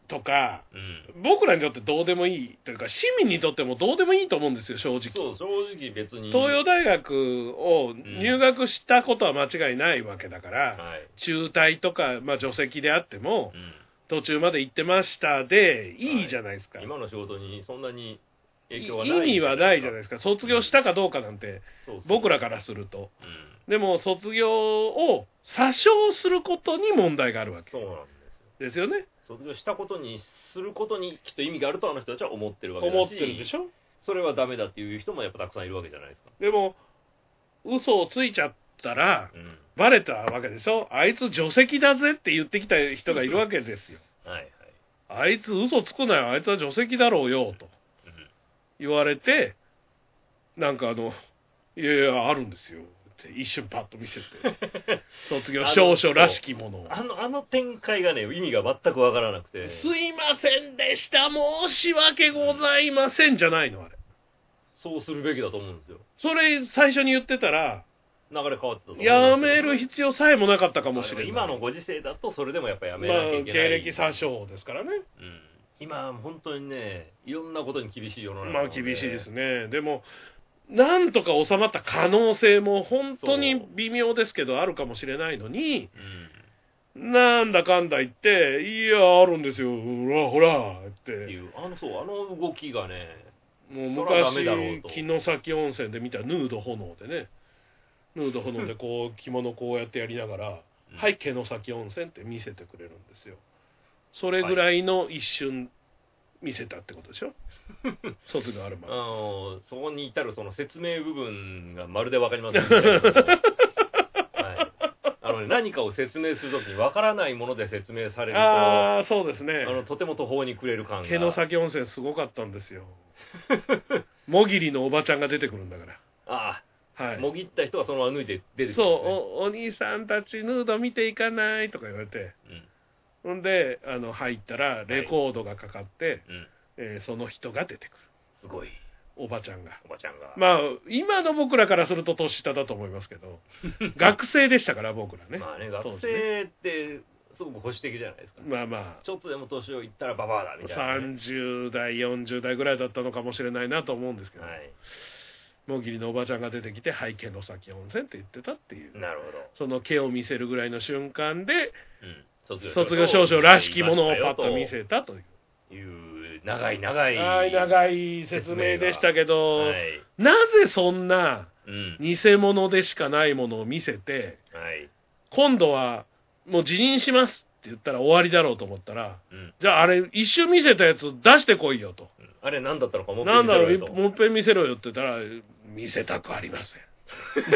とか、僕らにとってどうでもいいというか、市民にとってもどうでもいいと思うんですよ、正直。 そう、正直別に。 東洋大学を入学したことは間違いないわけだから、中退とか、まあ、除籍であっても、途中まで行ってましたでいいじゃないですか。 今の仕事にそんなに影響はない。 意味はないじゃないですか。卒業したかどうかなんて、僕らからすると。でも、卒業を詐称することに問題があるわけ。 そうなんですよ。 ですよね。 卒業したことにすることにきっと意味があるとあの人たちは思ってるわけだし、 思ってるでしょ。 それはダメだっていう人もやっぱたくさんいるわけじゃないですか。 でも嘘をついちゃったら、バレたわけでしょ。あいつ除籍だぜって言ってきた人がいるわけですよ。 はいはい。あいつ嘘つくなよ、あいつは除籍だろうよと言われて、なんかいやいやあるんですよ。一瞬パッと見せて卒業証書らしきものをあの展開がね意味が全くわからなくて、 すいませんでした申し訳ございませんじゃないのあれ。 そうするべきだと思うんですよ。 それ最初に言ってたら流れ変わってたと思う。 やめる必要さえもなかったかもしれない。 今のご時世だとそれでもやっぱやめなきゃいけない、 経歴詐称ですからね。 今本当にねいろんなことに厳しい世の中まあ厳しいですね。でもなんとか収まった可能性も本当に微妙ですけどあるかもしれないのに、なんだかんだ言っていやあるんですよほらっていうあの動きがね、 もう昔城崎温泉で見たヌード炎でね、ヌード炎でこう着物こうやってやりながらはい城崎温泉って見せてくれるんですよ。それぐらいの一瞬見せたってことでしょ卒業あるまで。 そこに至るその説明部分がまるで分かりませんでしたけど何かを説明するときに分からないもので説明されると、 そうですね、 とても途方に暮れる感が。 城崎温泉すごかったんですよもぎりのおばちゃんが出てくるんだから。はい、 もぎった人はそのまま脱いで出てくる、ね、 そうお兄さんたちヌード見ていかないとか言われて、ほんで入ったらレコードがかかって、その人が出てくる。 すごいおばちゃんが。 まあ今の僕らからすると年下だと思いますけど学生でしたから僕らね。 まあね、学生ってすごく保守的じゃないですか。 まあまあちょっとでも年をいったらババアだみたいな、ね、 30代40代ぐらいだったのかもしれないなと思うんですけど、もぎりのおばちゃんが出てきてはい城崎温泉って言ってたっていう。 なるほど。 その毛を見せるぐらいの瞬間で、卒業証書らしきものをパッと見せたという長い説明でしたけど、なぜそんな偽物でしかないものを見せて、今度はもう辞任しますって言ったら終わりだろうと思ったら、じゃああれ一瞬見せたやつ出してこいよと、 あれ何だったのかもっぺん見せろよと。 もっぺん見せろよって言ったら見せたくありません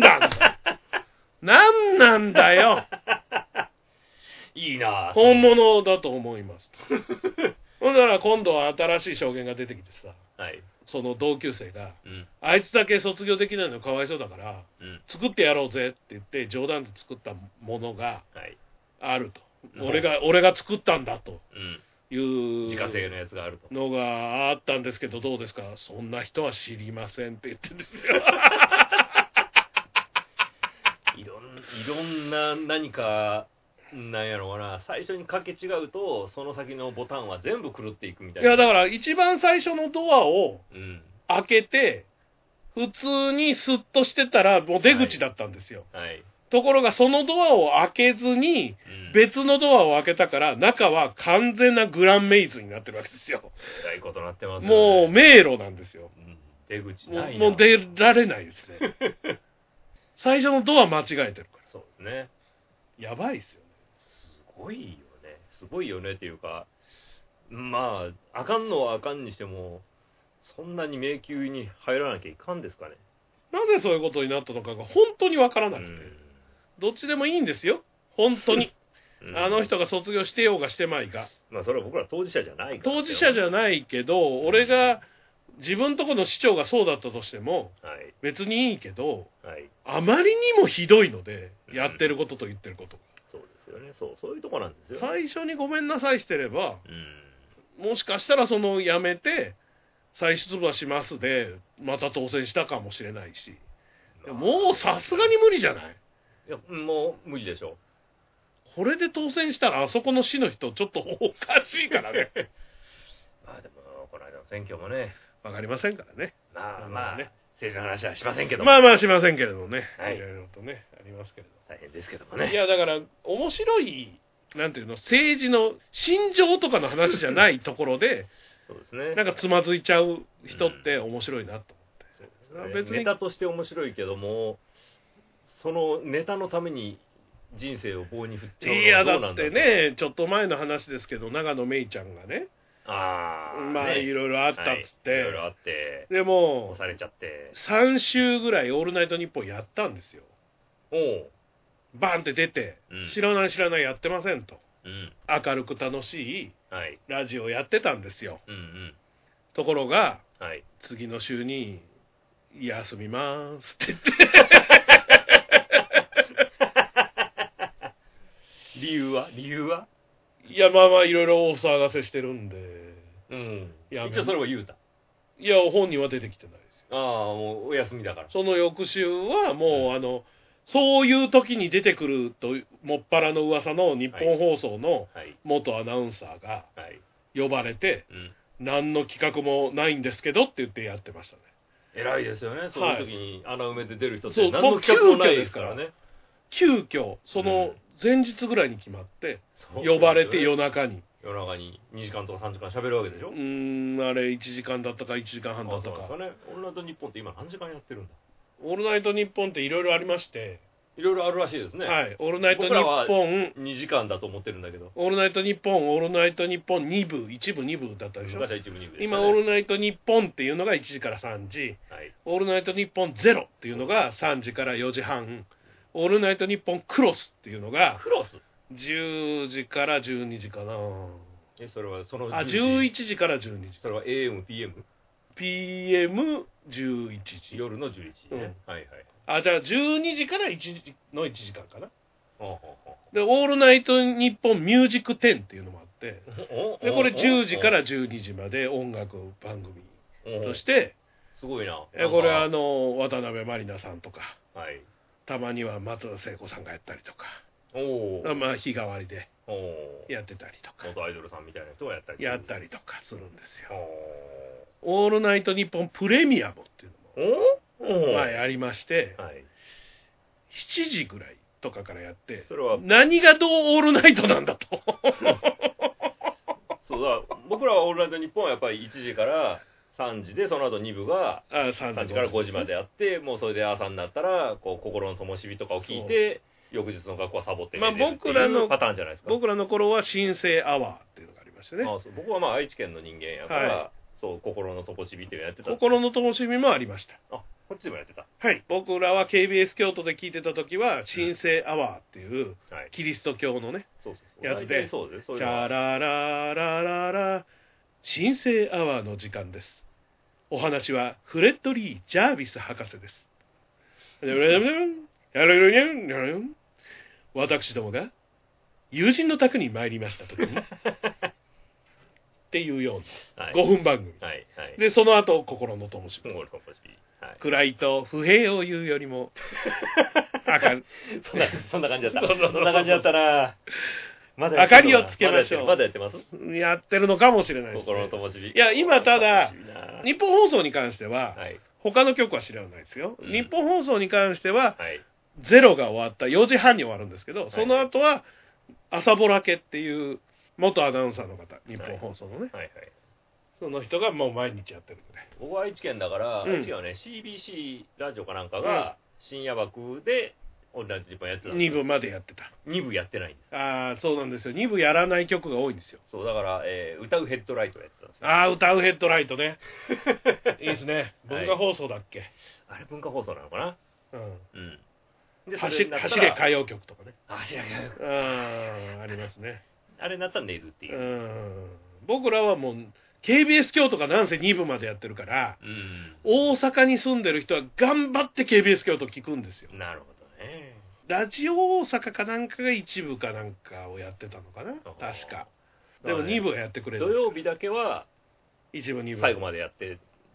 なんなんだよいいな、 本物だと思いますほんなら今度は新しい証言が出てきてさ、その同級生が、あいつだけ卒業できないのかわいそうだから、作ってやろうぜって言って冗談で作ったものがあると、俺が作ったんだという自家製のやつがあるとのがあったんですけど、どうですか。そんな人は知りませんって言ってるんですよいろんな何かなんやろうな、最初にかけ違うとその先のボタンは全部狂っていくみたいな。 いやだから一番最初のドアを開けて、普通にスッとしてたらもう出口だったんですよ、ところがそのドアを開けずに別のドアを開けたから中は完全なグランメイズになってるわけですよ。 えらいことなってますよね。 もう迷路なんですよ、 出口ないな。 もう出られないですね最初のドア間違えてるから。 そうですね。 やばいですよね。 すごいよねっていうか、まああかんのはあかんにしてもそんなに迷宮に入らなきゃいかんですかね。 なぜそういうことになったのかが本当にわからなくて、どっちでもいいんですよ本当にあの人が卒業してようがしてまいが、 まあそれは僕ら当事者じゃないから、 当事者じゃないけど、俺が自分とこの市長がそうだったとしても、別にいいけど、あまりにもひどいので、やってることと言ってることが、 そうですよね。そういうとこなんですよ。 最初にごめんなさいしてれば、もしかしたらそのやめて再出馬しますでまた当選したかもしれないし、もうさすがに無理じゃない。 いやもう無理でしょ。 これで当選したらあそこの市の人ちょっとおかしいからねまあでもこの間の選挙もねわかりませんからね。 まあね、政治の話はしませんけども。 まあしませんけれどもね。 はい。 いろいろとね、ありますけれど。 大変ですけどもね。 いや、だから、面白い、なんていうの、政治の心情とかの話じゃないところで、 そうですね。 なんかつまずいちゃう人って面白いなと思って。 そうですね。別にネタとして面白いけども、そのネタのために人生を棒に振っちゃうのはどうなんだろう。いや、 だってね、ちょっと前の話ですけど、長野めいちゃんがね、まあ、いろいろあったっつって、 いろいろあって、 でも、 押されちゃって、 3週ぐらいオールナイトニッポンやったんですよ。バンって出て、知らないやってませんと。明るく楽しいラジオやってたんですよ。ところが、次の週に、休みまーすって言って。 理由はいや、まあいろいろお騒がせしてるんで。 一応それは言うた。 いや、本人は出てきてないですよ。 もうお休みだから。 その翌週はもう、そういう時に出てくると、もっぱらの噂の日本放送の元アナウンサーが呼ばれて、何の企画もないんですけどって言ってやってましたね。 偉いですよね、そういう時に穴埋めて出る人って何の企画もないですからね。 急遽、その前日ぐらいに決まって、呼ばれて夜中に 2時間とか3時間喋るわけでしょ。 あれ1時間だったか1時間半だったか。 そうですかね。オールナイトニッポンって今何時間やってるんだ。 オールナイトニッポンっていろいろありまして。 いろいろあるらしいですね。 はい。オールナイトニッポン。 2時間だと思ってるんだけど。 オールナイトニッポン、オールナイトニッポン2部、1部2部だったでしょ。 昔は1部2部です、ね。 今、オールナイトニッポンっていうのが1時から3時。オールナイトニッポンゼロっていうのが3時から4時半。オールナイトニッポンクロスっていうのが。 クロス 10時から12時かな。 それはその 11時から12時。 それは AM、PM？PM11 時。夜の11時ね。はいはい。 じゃあ12時から1時の1時間かな。で、オールナイトニッポンミュージック10っていうのもあって、で、これ10時から12時まで音楽番組として、 すごいな。 これ渡辺満里奈さんとか、たまには松田聖子さんがやったりとか、まあ日替わりでやってたりとか、 元アイドルさんみたいな人がやったりとかするんですよ。オールナイトニッポンプレミアムっていうのも前ありまして、7時ぐらいとかからやって、 それは何がどうオールナイトなんだと。 そうだ、僕らはオールナイトニッポンはやっぱり1時から3時で、その後2部が3時から5時までやって、もうそれで朝になったらこう心の灯火とかを聞いて、翌日の学校はサボって寝てるっていうパターンじゃないですか。 僕らの頃は新生アワーっていうのがありましてね。 僕はまあ愛知県の人間やから、そう心の灯火っていうのやってた。 心の灯火もありました。 こっちでもやってた。 はい。僕らは KBS 京都で聞いてた時は、新生アワーっていう、キリスト教のね、やつで、チャラララララ、新生アワーの時間です。お話は、フレッドリー・ジャービス博士です。私どもが、友人の宅に参りました時に、っていうような5分番組。で、その後、心の灯火。暗いと不平を言うよりも明るそんな感じだった。そんな感じだったな。 明かりをつけましょう。 まだやってます？ やってるのかもしれないです、ね。 心の灯火。 いや、今ただ、日本放送に関しては、他の局は知らないですよ。日本放送に関しては、ゼロが終わった4時半に終わるんですけど、その後は、朝ぼらけっていう元アナウンサーの方、日本放送のね。その人がもう毎日やってるんで。 僕は愛知県だから、愛知県はね、CBC ラジオかなんかが深夜枠でオンラインでやってたんですよ。 2部までやってた。 2部やってないんです。 そうなんですよ。2部やらない曲が多いんですよ。 そう、だから、歌うヘッドライトやってたんですよ。 歌うヘッドライトね。いいですね。文化放送だっけ。 あれ文化放送なのかな。 で走れ歌謡曲とかね。 走れ歌謡曲。 ありますね。 あれになったら寝るっていう。 僕らはもう、KBS 京都がなんせ2部までやってるから、大阪に住んでる人は頑張って KBS 京都聞くんですよ。 なるほどね。 ラジオ大阪かなんかが1部かなんかをやってたのかな、確か。でも2部はやってくれる。 土曜日だけは 1部2部最後までやって、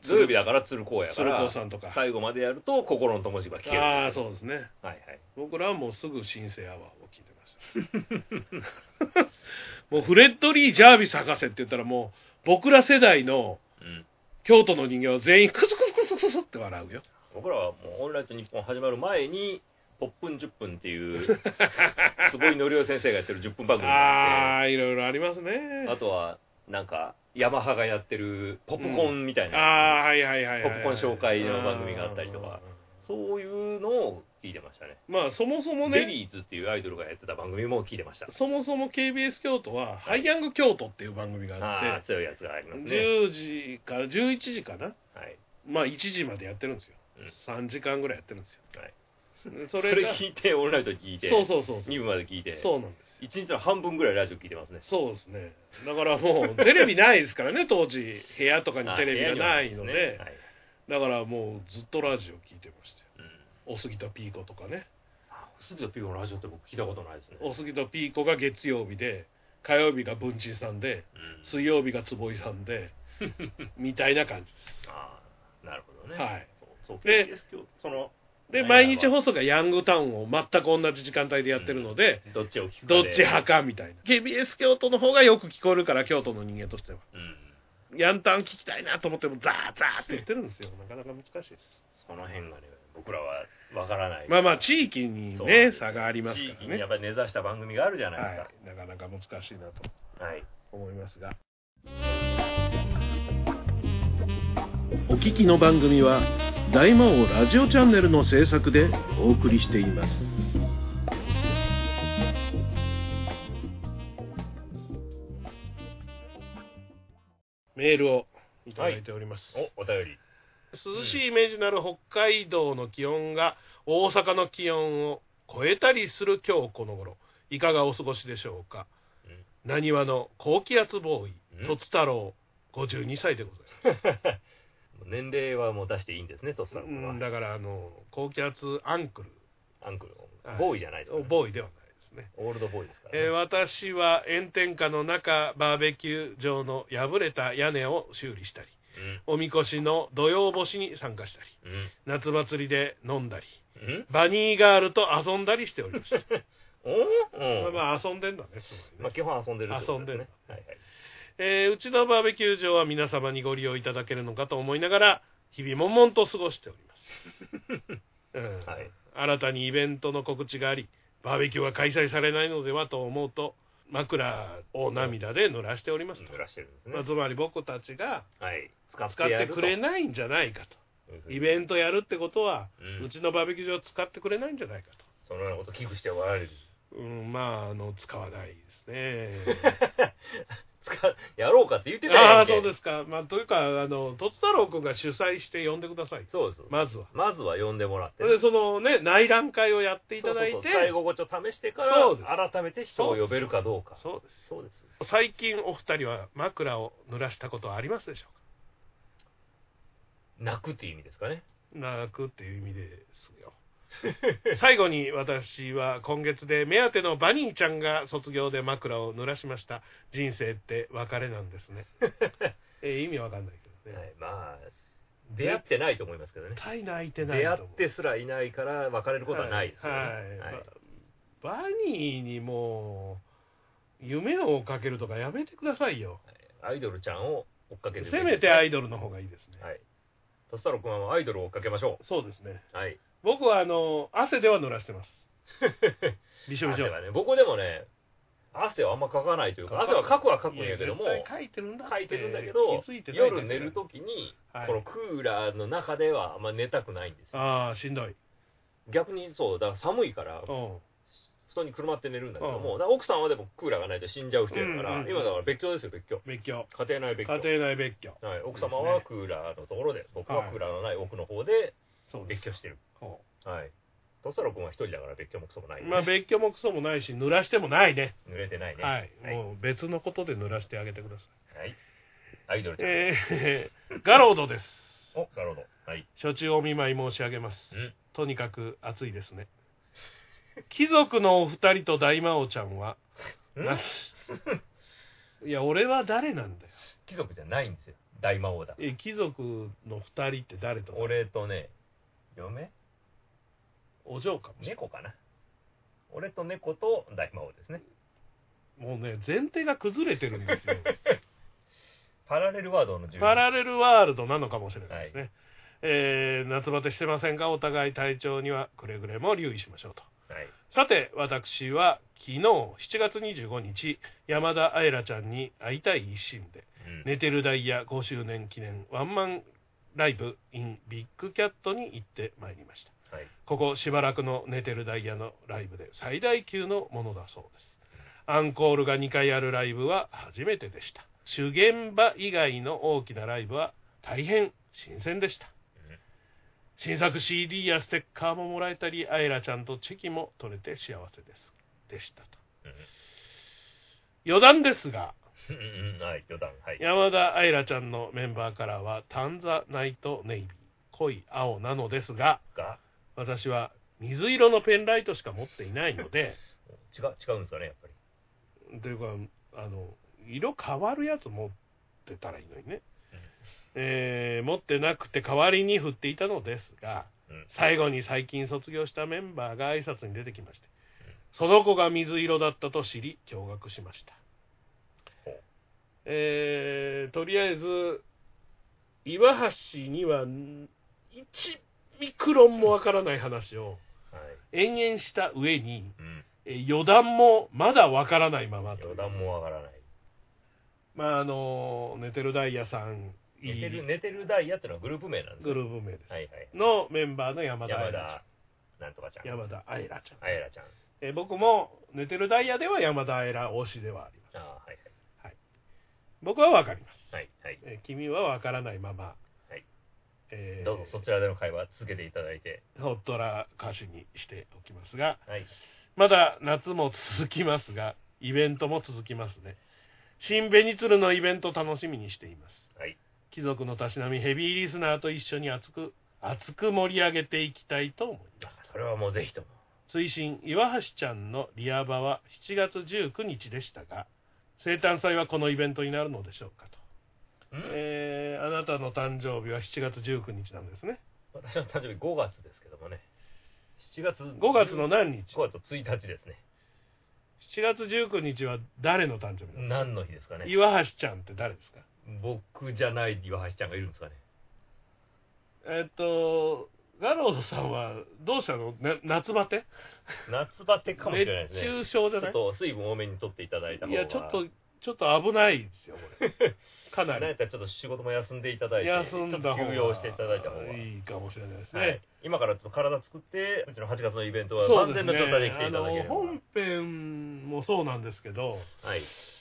土曜日だから鶴光やから、 鶴光さんとか最後までやると心の友達が聞ける。 ああ、そうですね。 はいはい。 僕らはもうすぐ新生アワーを聞いてました。もうフレッドリー・ジャービス博士って言ったらもう僕ら世代の京都の人間は全員クスクスクスクスって笑うよ。 僕らはもうオンライト日本始まる前にポップン10分っていう坪井紀夫先生がやってる10分番組があって、いろいろありますね。 あとはなんかヤマハがやってるポップコーンみたいな、 はいはいはい、 ポップコーン紹介の番組があったりとか、そういうのを聞いてましたね。 まあそもそもね、 ベリーズっていうアイドルがやってた番組も聞いてました。 そもそも KBS 京都は、ハイヤング京都っていう番組があって、 強いやつがありますね。 10時から11時かな、 はい、 まあ1時までやってるんですよ、3時間ぐらいやってるんですよ、 はい、 それ聞いて、オンライト聞いて、 そう 2部まで聞いて、 そうなんですよ。1日の半分ぐらいラジオ聞いてますね。 そうですね。だからもう、テレビないですからね、当時。部屋とかにテレビがないので、はい、だからもうずっとラジオ聞いてましたよ。おすぎとピーコとかね。 おすぎとピーコのラジオって僕聞いたことないですね。 おすぎとピーコが月曜日で、火曜日が文鎮さんで、水曜日が坪井さんで、みたいな感じです。 ああ、なるほどね。 はい。 そうで、毎日放送がヤングタウンを全く同じ時間帯でやってるので、 どっちを聞くかどっち派かみたいな。KBS 京都の方がよく聞こえるから、京都の人間としては。ヤンタン聞きたいなと思っても、ザーザーって言ってるんですよ。なかなか難しいです。 その辺がね、僕らはわからない。 まあまあ、地域にね、差がありますからね。 地域にやっぱり根ざした番組があるじゃないですか。 はい、なかなか難しいなと思いますが。 お聞きの番組は、大魔王ラジオチャンネルの制作でお送りしています。 メールをいただいております。 お便り。 涼しいイメージのある北海道の気温が大阪の気温を超えたりする今日この頃、いかがお過ごしでしょうか。なにわの高気圧ボーイ、とつ太郎52歳でございます。 年齢はもう出していいんですね、とつ太郎は。 だから高気圧アンクル。 ボーイじゃないと、 ね。ボーイではないですね。 オールドボーイですから、ね。 私は炎天下の中、バーベキュー場の破れた屋根を修理したり、おみこしの土曜干しに参加したり、夏祭りで飲んだり、バニーガールと遊んだりしておりました。まあ遊んでんだね、つまりね。 まあ基本遊んでるってことですね。遊んでる。はいはい。うちのバーベキュー場は皆様にご利用いただけるのかと思いながら、日々悶々と過ごしております。はい、新たにイベントの告知があり、バーベキューは開催されないのではと思うと、枕を涙で濡らしておりますと。 濡らしてるんですね。 つまり僕たちが使ってくれないんじゃないかと。イベントやるってことは、うちのバーベキュー場を使ってくれないんじゃないかと。 そのようなこと危惧しておられる。 まあ使わないですね。 やろうかって言ってたやんけ。 ああ、そうですか。まあというかとつ太郎君が主催して呼んでください。 そうです。 まずは呼んでもらって。 でそのね内覧会をやっていただいて、 そう最後ごちょ試してから改めて人を呼べるかどうか。 そうです。最近お二人は枕を濡らしたことはありますでしょうか。泣くっていう意味ですかね。 泣くっていう意味ですよ。最後に私は今月で目当てのバニーちゃんが卒業で枕を濡らしました。人生って別れなんですね。意味わかんないけどね。 まあ出会ってないと思いますけどね。 絶対泣いてないと思う。出会ってすらいないから別れることはないですよね。 バニーにもう夢を追っかけるとかやめてくださいよ。 アイドルちゃんを追っかけて、 せめてアイドルの方がいいですね。 とつ太郎君はアイドルを追っかけましょう。 そうですね。僕は汗では濡らしてます。びしょびしょ。 僕でもね、汗はあんまかかないというか、汗はかくんやけども、 かいてるんだけど、夜寝るときに、このクーラーの中ではあんま寝たくないんですよ。 ああ、しんどい。 逆にそう、だから寒いから、布団にくるまって寝るんだけども、奥さんはでもクーラーがないと死んじゃう人やから、今だから別居ですよ、別居。家庭内別居。奥様はクーラーのところで、僕はクーラーのない奥の方で別居してる。とつ太郎君は一人だから別居もクソもない。 まあ別居もクソもないし、濡らしてもないね。 濡れてないね。 もう別のことで濡らしてあげてください。 アイドルちゃん。 ガロードです。 ガロード。 初中お見舞い申し上げます。とにかく暑いですね。貴族のお二人と大魔王ちゃんは、いや、俺は誰なんだよ。 貴族じゃないんですよ。 大魔王だ。 貴族の2人って誰と？ 俺とね、嫁？ お嬢かもしれない。 猫かな。俺と猫と大魔王ですね。 もうね、前提が崩れてるんですよ。 パラレルワールドのパラレルワールドなのかもしれないですね。はい、夏バテしてませんが、お互い体調にはくれぐれも留意しましょうと。はい、さて、私は昨日7月25日、山田愛良ちゃんに会いたい一心で、寝てるダイヤ5周年記念ワンマンライブ in ビッグキャットに行ってまいりました。はい、ここしばらくの寝てるダイヤのライブで最大級のものだそうです。アンコールが2回あるライブは初めてでした。主現場以外の大きなライブは大変新鮮でした。新作 CD やステッカーももらえたり、アイラちゃんとチェキも取れて幸せでしたと。余談ですが、 はい、余談、はい、 山田アイラちゃんのメンバーカラーはタンザナイトネイビー、濃い青なのですが、私は水色のペンライトしか持っていないので違うんですかね、やっぱり。 というか、色変わるやつ持ってたらいいのにね。持ってなくて代わりに振っていたのですが、最後に最近卒業したメンバーが挨拶に出てきまして、その子が水色だったと知り驚愕しました。とりあえず岩橋には1ミクロンもわからない話を延々した上に、余談もまだわからないままと。 余談もわからない。 まあ寝てるダイヤさん、 寝てるダイヤってのはグループ名なんですか？ グループ名です、 はいはい、 のメンバーの山田愛良ちゃん、 なんとかちゃん、 山田愛良ちゃん、 愛良ちゃん、 僕も寝てるダイヤでは山田愛良推しではあります。はいはいはい、僕は分かります、はいはい、君は分からないまま、はい、 どうぞそちらでの会話続けていただいて、 ほっとらかしにしておきますが、はい、まだ夏も続きますが、イベントも続きますね。新紅鶴のイベント楽しみにしています。はい、貴族のたしなみヘビーリスナーと一緒に熱く盛り上げていきたいと思います。 それはもうぜひとも。 追伸、岩橋ちゃんのリアバは7月19日でしたが、生誕祭はこのイベントになるのでしょうかと。あなたの誕生日は7月19日なんですね。 私の誕生日5月ですけどもね。 5月の何日？ 5月1日ですね。 7月19日は誰の誕生日なんですか？ 何の日ですかね。 岩橋ちゃんって誰ですか？ 僕じゃない岩橋ちゃんがいるんですかね。 ガロードさんはどうしたの？夏バテ？ 夏バテかもしれないですね。 熱中症じゃない？ ちょっと水分多めに取っていただいた方が。 いや、ちょっと危ないですよ、これ。かなり。 なんやったらちょっと仕事も休んでいただいて、 休んだ方がちょっと休養していただいた方がいいかもしれないですね。 はい、今からちょっと体作って、うちの8月のイベントは万全の状態で来ていただければ。 本編もそうなんですけど、はい、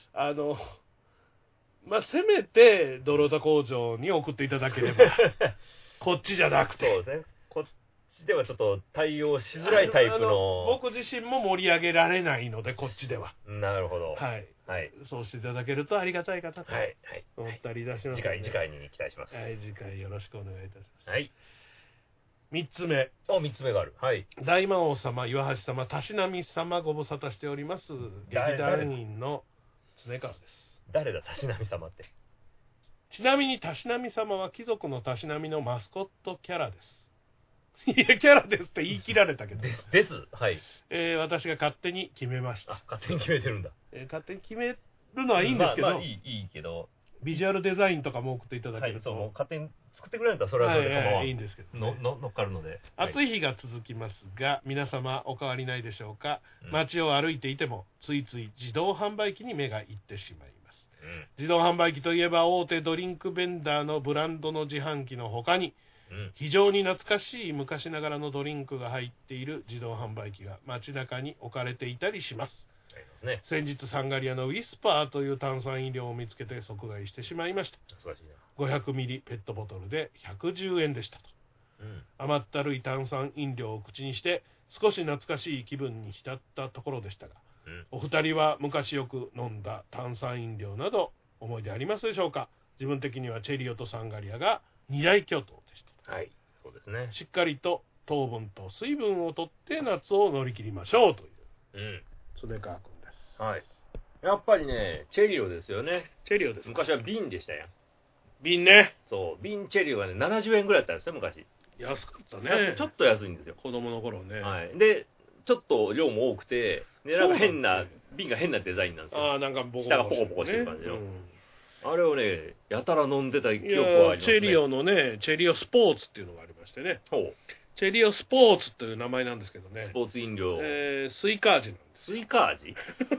せめて泥田工場に送っていただければこっちじゃなくて、 そうですね、こっちではちょっと対応しづらいタイプの、 僕自身も盛り上げられないので、こっちでは。 なるほど、 はい、はい、そうしていただけるとありがたいかなと思ったりいたします、 はいはい、次回に期待します。 はい、次回よろしくお願いいたします。 はい、 3つ目。 3つ目がある。はい。 大魔王様、岩橋様、たしなみ様、ご無沙汰しております。劇団員の常川です。 誰だ、たしなみ様って。 ちなみにたしなみ様は貴族のたしなみのマスコットキャラです。いや、キャラですって言い切られたけど。 です。はい。 私が勝手に決めました。 勝手に決めてるんだ。 勝手に決めるのはいいんですけど、 いいけど、 ビジュアルデザインとかも送っていただけると、 はい、そう、もう勝手に作ってくれるんだったらそれはそれで構わん、 いいんですけど、ね、 乗っかるので。 暑い日が続きますが、皆様お変わりないでしょうか。街を歩いていてもついつい自動販売機に目がいってしまいます。自動販売機といえば大手ドリンクベンダーのブランドの自販機の他に、非常に懐かしい昔ながらのドリンクが入っている自動販売機が街中に置かれていたりします。先日サンガリアのウィスパーという炭酸飲料を見つけて即買いしてしまいました。500ミリペットボトルで110円でしたと。甘ったるい炭酸飲料を口にして少し懐かしい気分に浸ったところでしたが、お二人は昔よく飲んだ炭酸飲料など思い出ありますでしょうか。自分的にはチェリオとサンガリアが二大巨頭でした。 はい、そうですね。 しっかりと糖分と水分をとって夏を乗り切りましょうという、常川君です。 はい。やっぱりね、チェリオですよね。 チェリオです。 昔は瓶でしたやん。 瓶ね。 そう、瓶チェリオがね、70円ぐらいだったんですよ、昔。 安かったね。 ちょっと安いんですよ。 子供の頃ね。 はい。で、ちょっと量も多くて、で、なんか瓶が変なデザインなんですよ。 ああ、なんか下がポコポコしてる感じの。あれをね、やたら飲んでた記憶はありますね。 チェリオのね、チェリオスポーツっていうのがありましてね。チェリオスポーツという名前なんですけどね。 スポーツ飲料。 スイカ味なんです。 スイカ味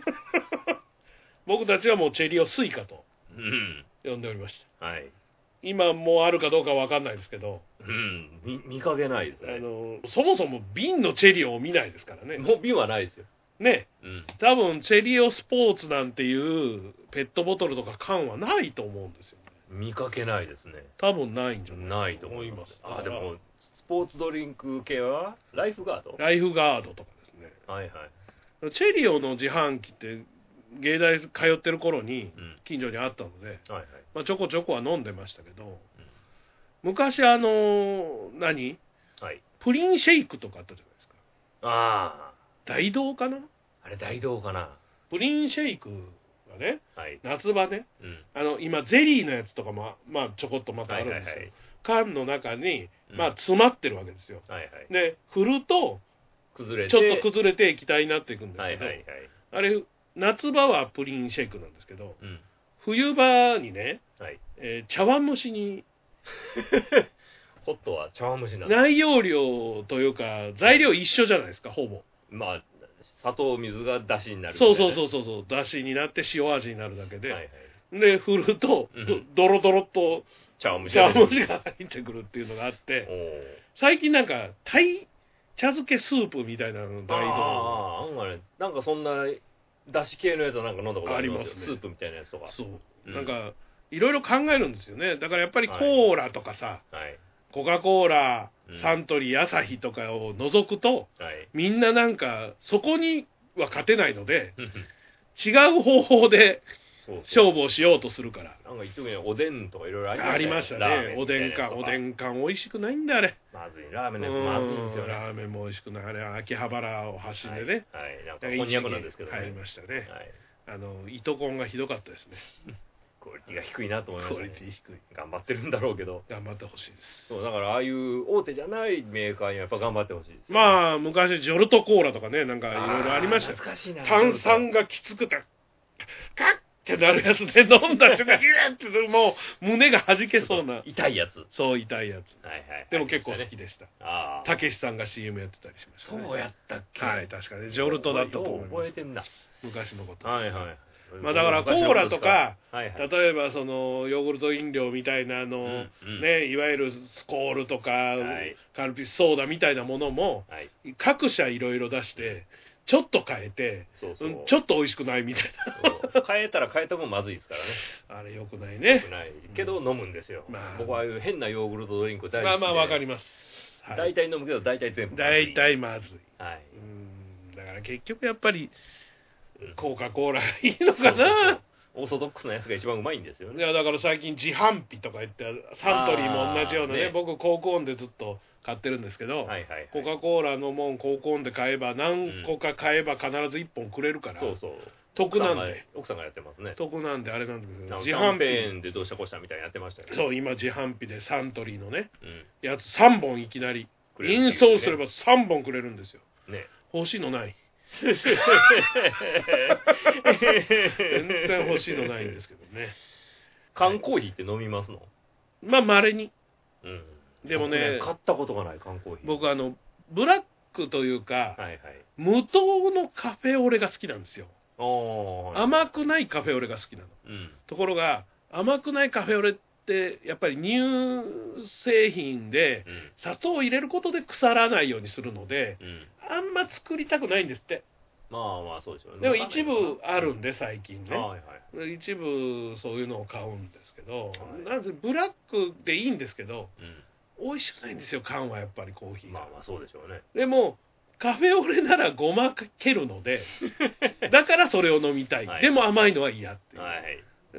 僕たちはもうチェリオスイカと呼んでおりました。 はい。 今もうあるかどうかわかんないですけど。 見かけないですね。 そもそも瓶のチェリオを見ないですからね。 もう瓶はないですよ。 ね。多分チェリオスポーツなんていうペットボトルとか缶はないと思うんですよね。 見かけないですね。 多分ないんじゃないと思います。でもスポーツドリンク系はライフガード？ ライフガードとかですね。 はいはい。 チェリオの自販機って芸大通ってる頃に近所にあったので、まあちょこちょこは飲んでましたけど、昔プリンシェイクとかあったじゃないですか。 ああ。 大道かな？ あれ大道かな？ プリンシェイクがね、夏場ね、今ゼリーのやつとかもまあちょこっとまたあるんですよ。缶の中にまあ詰まってるわけですよ。で振るとちょっと崩れて液体になっていくんですけど、あれ夏場はプリンシェイクなんですけど、冬場にね、茶碗蒸しにホットは茶碗蒸しなんだ。 内容量というか材料一緒じゃないですか、ほぼ。 まあ砂糖水がだしになる、 そう、だしになって塩味になるだけで、で振るとドロドロっと茶碗蒸しが入ってくるっていうのがあって、最近なんかタイ茶漬けスープみたいなの大道なんかそんなだし系のやつはなんか飲んだことありますね。スープみたいなやつとか。 そう、なんかいろいろ考えるんですよね。だからやっぱりコーラとかさ、コカ・コーラ、サントリー、アサヒとかを除くと、みんななんかそこには勝てないので違う方法で勝負をしようとするから。 なんか一時におでんとかいろいろありましたね。おでん缶美味しくないんだあれ。 まずい。ラーメンのやつまずいんですよね。 ラーメンも美味しくない。あれ秋葉原を走ってね。 なんかこんにゃくなんですけどね。 入りましたね。糸コンがひどかったですね。 クオリティが低いなと思いましたね。 クオリティ低い。 頑張ってるんだろうけど。 頑張ってほしいです。 そう、だからああいう大手じゃないメーカーにはやっぱ頑張ってほしいです。 まあ昔ジョルトコーラとかね、なんかいろいろありましたよ。 懐かしいな。 炭酸がきつくてカッってなるやつで飲んだ瞬間ギューってもう胸が弾けそうな痛いやつ。 そう、痛いやつ。でも結構好きでした。たけしさんが CM やってたりしましたね。 そうやったっけ？ はい、確かにジョルトだったと思います。 覚えてんな。 昔のこと。 まあだからコーラとか、例えばそのヨーグルト飲料みたいなのね、いわゆるスコールとかカルピスソーダみたいなものも各社いろいろ出してちょっと変えてちょっと美味しくないみたいな。変えたら変えたもまずいですからね。 あれよくないね。 よくないけど飲むんですよ。僕はああいう変なヨーグルトドリンク大好きで。 まあわかります。 大体飲むけど大体全部大体まずい。だから結局やっぱりコカ・コーラがいいのかな。 オーソドックスなやつが一番うまいんですよね。 いやだから最近自販機とか言ってサントリーも同じようなね、僕コークオンでずっと買ってるんですけど、コカ・コーラのもんコークオンで買えば何個か買えば必ず1本くれるから、得なんで。 奥さんがやってますね。 得なんであれなんですけど、 自販機でどうしたこうしたみたいにやってましたよね。 そう、今自販機でサントリーのね、やつ3本いきなりインストールすれば3本くれるんですよ。欲しいのない。全然欲しいのないんですけどね。 缶コーヒーって飲みますの？ まあ稀に。でもね、 買ったことがない缶コーヒー。 僕ブラックというか、無糖のカフェオレが好きなんですよ。甘くないカフェオレが好きなの。ところが甘くないカフェオレってやっぱり乳製品で砂糖を入れることで腐らないようにするので、あんま作りたくないんですって。 まあそうですよね。 でも一部あるんで最近ね。一部そういうのを買うんですけど、なんでブラックでいいんですけど、美味しくないんですよ缶はやっぱりコーヒーが。 まあそうでしょうね。 でもカフェオレならごまかけるので、だからそれを飲みたい。でも甘いのは嫌っていう。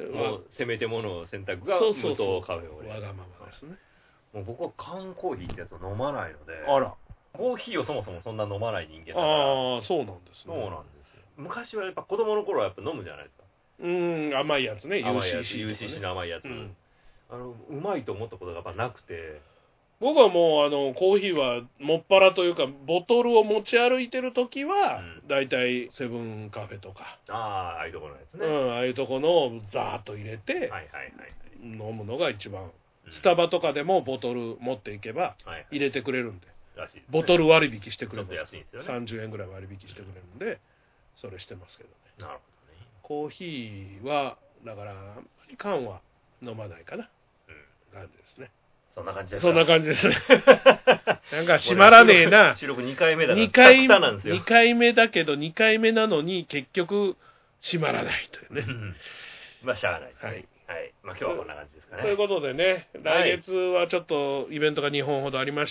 もうせめてもの選択が無糖カフェオレ。 わがままですね。 もう僕は缶コーヒーってやつを飲まないので。あら。コーヒーをそもそもそんな飲まない人間だから。 ああ、そうなんですね。 そうなんですよ。昔はやっぱ子供の頃はやっぱ飲むじゃないですか。 甘いやつね、 UCC の甘いやつ。 うまいと思ったことがやっぱなくて、 僕はもうコーヒーはもっぱらというかボトルを持ち歩いてる時は、だいたいセブンカフェとか、 ああいうところのやつね、 ああいうとこのをザーッと入れて飲むのが一番、スタバとかでもボトル持っていけば入れてくれるんで、ボトル割引してくれるんですよ、30円ぐらい割引してくれるんで、それしてますけどね。 なるほどね。 コーヒーはだからあんまり缶は飲まないかな、感じですね。 そんな感じですか。そんな感じですね。なんか閉まらねえな。 収録2回目だから 2回目だけど2回目なのに結局閉まらないというね。 まあしゃあないですね。はい。まあ今日はこんな感じですかね。 ということでね、来月はちょっとイベントが2本ほどありまして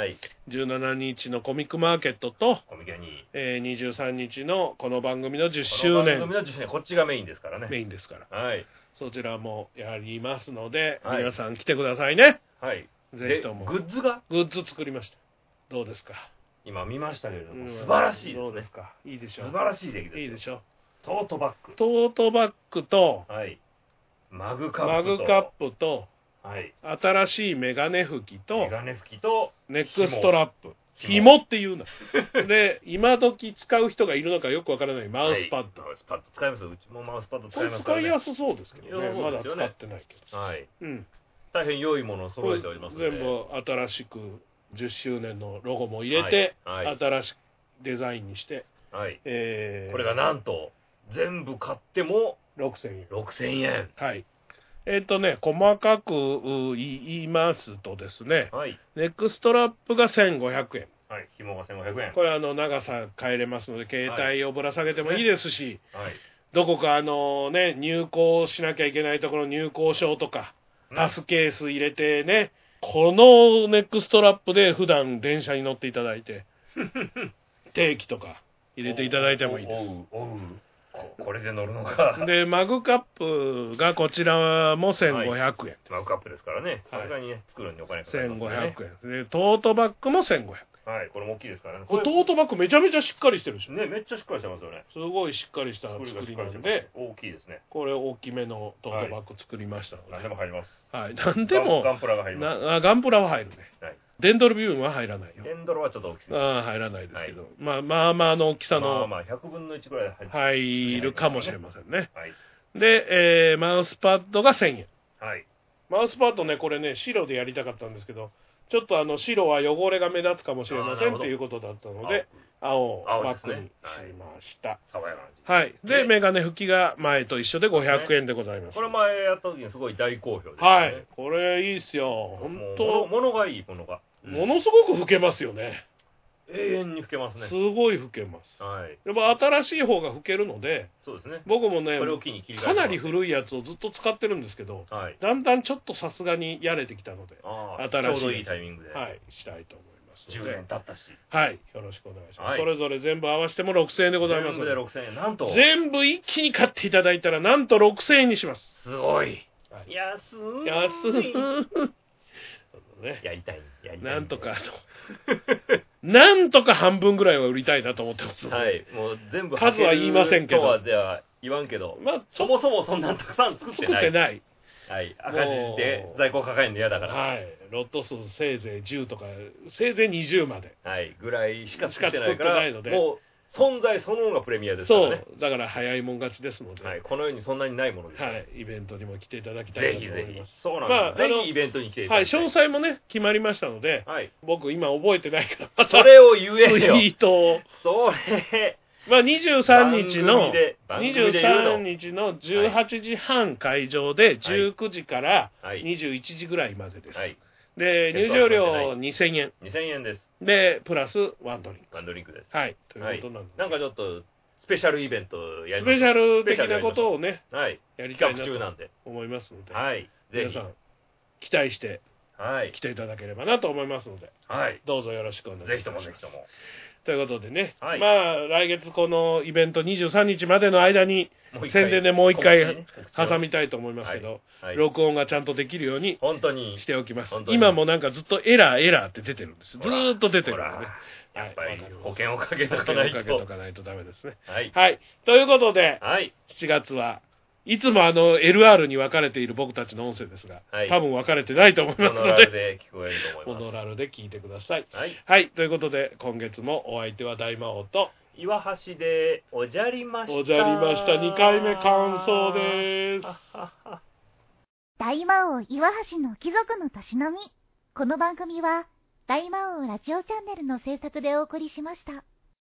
、17日のコミックマーケットと、23日のこの番組の10周年。 この番組の10周年、こっちがメインですからね。 メインですから。 はい。 そちらもやりますので、皆さん来てくださいね。 はい。 ぜひとも。 グッズ作りました。 どうですか？ 今見ましたけれども、素晴らしいですね。 どうですか？いいでしょう。 素晴らしい出来です。 いいでしょう。 トートバッグと、 マグカップと、 はい、 新しいメガネ拭きと、ネックストラップ。紐っていうの。で、今時使う人がいるのかよくわからないマウスパッド。 マウスパッド使います。うちもマウスパッド使いますからね。使いやすそうですけどね。まだ使ってないけど。 はい。大変良いものを揃えておりますので。 全部新しく10周年のロゴも入れて、新しくデザインにして。 これがなんと、全部買っても 6000円。 6000円。 はい。細かく言いますとですね、ネックストラップが1500円。 はい、紐が1500円。 これ長さ変えれますので、携帯をぶら下げてもいいですし、どこか入校しなきゃいけないところ入校証とか、パスケース入れてね、このネックストラップで普段電車に乗っていただいて、定期とか入れていただいてもいいです。 これで乗るのか。 で、マグカップがこちらも1500円。 マグカップですからね。さすがにね、作るのにお金かかりますね。 1500円。で、トートバッグも1500円。 はい、これも大きいですからね。 これトートバッグめちゃめちゃしっかりしてるしね。めっちゃしっかりしてますよね。 すごいしっかりした作りなんで、 大きいですね。 これ大きめのトートバッグ作りましたので。 何でも入ります。 はい、何でも。 ガンプラが入ります。 ガンプラは入るね。デンドルビューンは入らないよ。 デンドルはちょっと大きすぎる。入らないですけど。まあの大きさの。 100分の1ぐらい入るかもしれませんね。で、マウスパッドが1000円。マウスパッドね、これね、白でやりたかったんですけど、ちょっと白は汚れが目立つかもしれませんっていうことだったので、青をバッグにしました。 爽やかな。はい。で、メガネ拭きが前と一緒で500円でございます。 これ前やった時にすごい大好評です。 はい。これいいっすよ。本当。 物がいいものが。 ものすごく拭けますよね。 永遠に拭けますね。 すごい拭けます。やっぱ新しい方が拭けるので、 そうですね。 僕もね、かなり古いやつをずっと使ってるんですけど、だんだんちょっとさすがにやれてきたので、 新しい。ちょうどいいタイミングで。 はい、したいと思いますので。10年経ったし。 はい、よろしくお願いします。それぞれ全部合わせても6000円でございます。 全部で6000円。なんと。 全部一気に買っていただいたら、なんと6000円にします。 すごい。 安い。 やりたい。 なんとかなんとか半分ぐらいは売りたいなと思ってます。 はい。もう全部数は言いませんけど。 とはでは言わんけど、そもそもそんなたくさん作ってない。はい。赤字で在庫抱えるの嫌だから。 はい。ロット数せいぜい10とか、せいぜい20まで。 はい。ぐらいしか作ってないので。もう存在そのものがプレミアですからね。 そう。だから早いもん勝ちですので。 はい。この世にそんなにないものです。 はい。イベントにも来ていただきたいと思います。 ぜひ。そうなんです。ぜひイベントに来ていただきたい。 はい。詳細もね、決まりましたので、僕今覚えてないから、 それを言えよ。 ツイートを。 それ。 まあ23日の18時半会場で19時から21時ぐらいまでです。で、入場料2000円。 2000円です。 で、プラスワンドリンク。 ワンドリンクです。 はい。ということなんで。 なんかちょっと、スペシャルイベントやります。スペシャル的なことをね、やりたいなと思いますので、皆さん、期待して来ていただければなと思いますので、どうぞよろしくお願いします。 ぜひともぜひとも。 ということでね、まあ、来月このイベント23日までの間に、宣伝でもう一回挟みたいと思いますけど、録音がちゃんとできるようにしておきます。今もなんかずっとエラーって出てるんです。ずーっと出てるんでね。 やっぱり保険をかけとかないと。 ダメですね。はい。ということで、7月はいつもLR に分かれている僕たちの音声ですが、はい、多分分かれてないと思いますので、モノラルで聞こえると思います。モノラルで聞いてください。はい。はい、ということで、今月もお相手は大魔王と、 岩橋でおじゃりました。 おじゃりました。2回目感想です。 大魔王岩橋の貴族のたしなみ。この番組は、大魔王ラジオチャンネルの制作でお送りしました。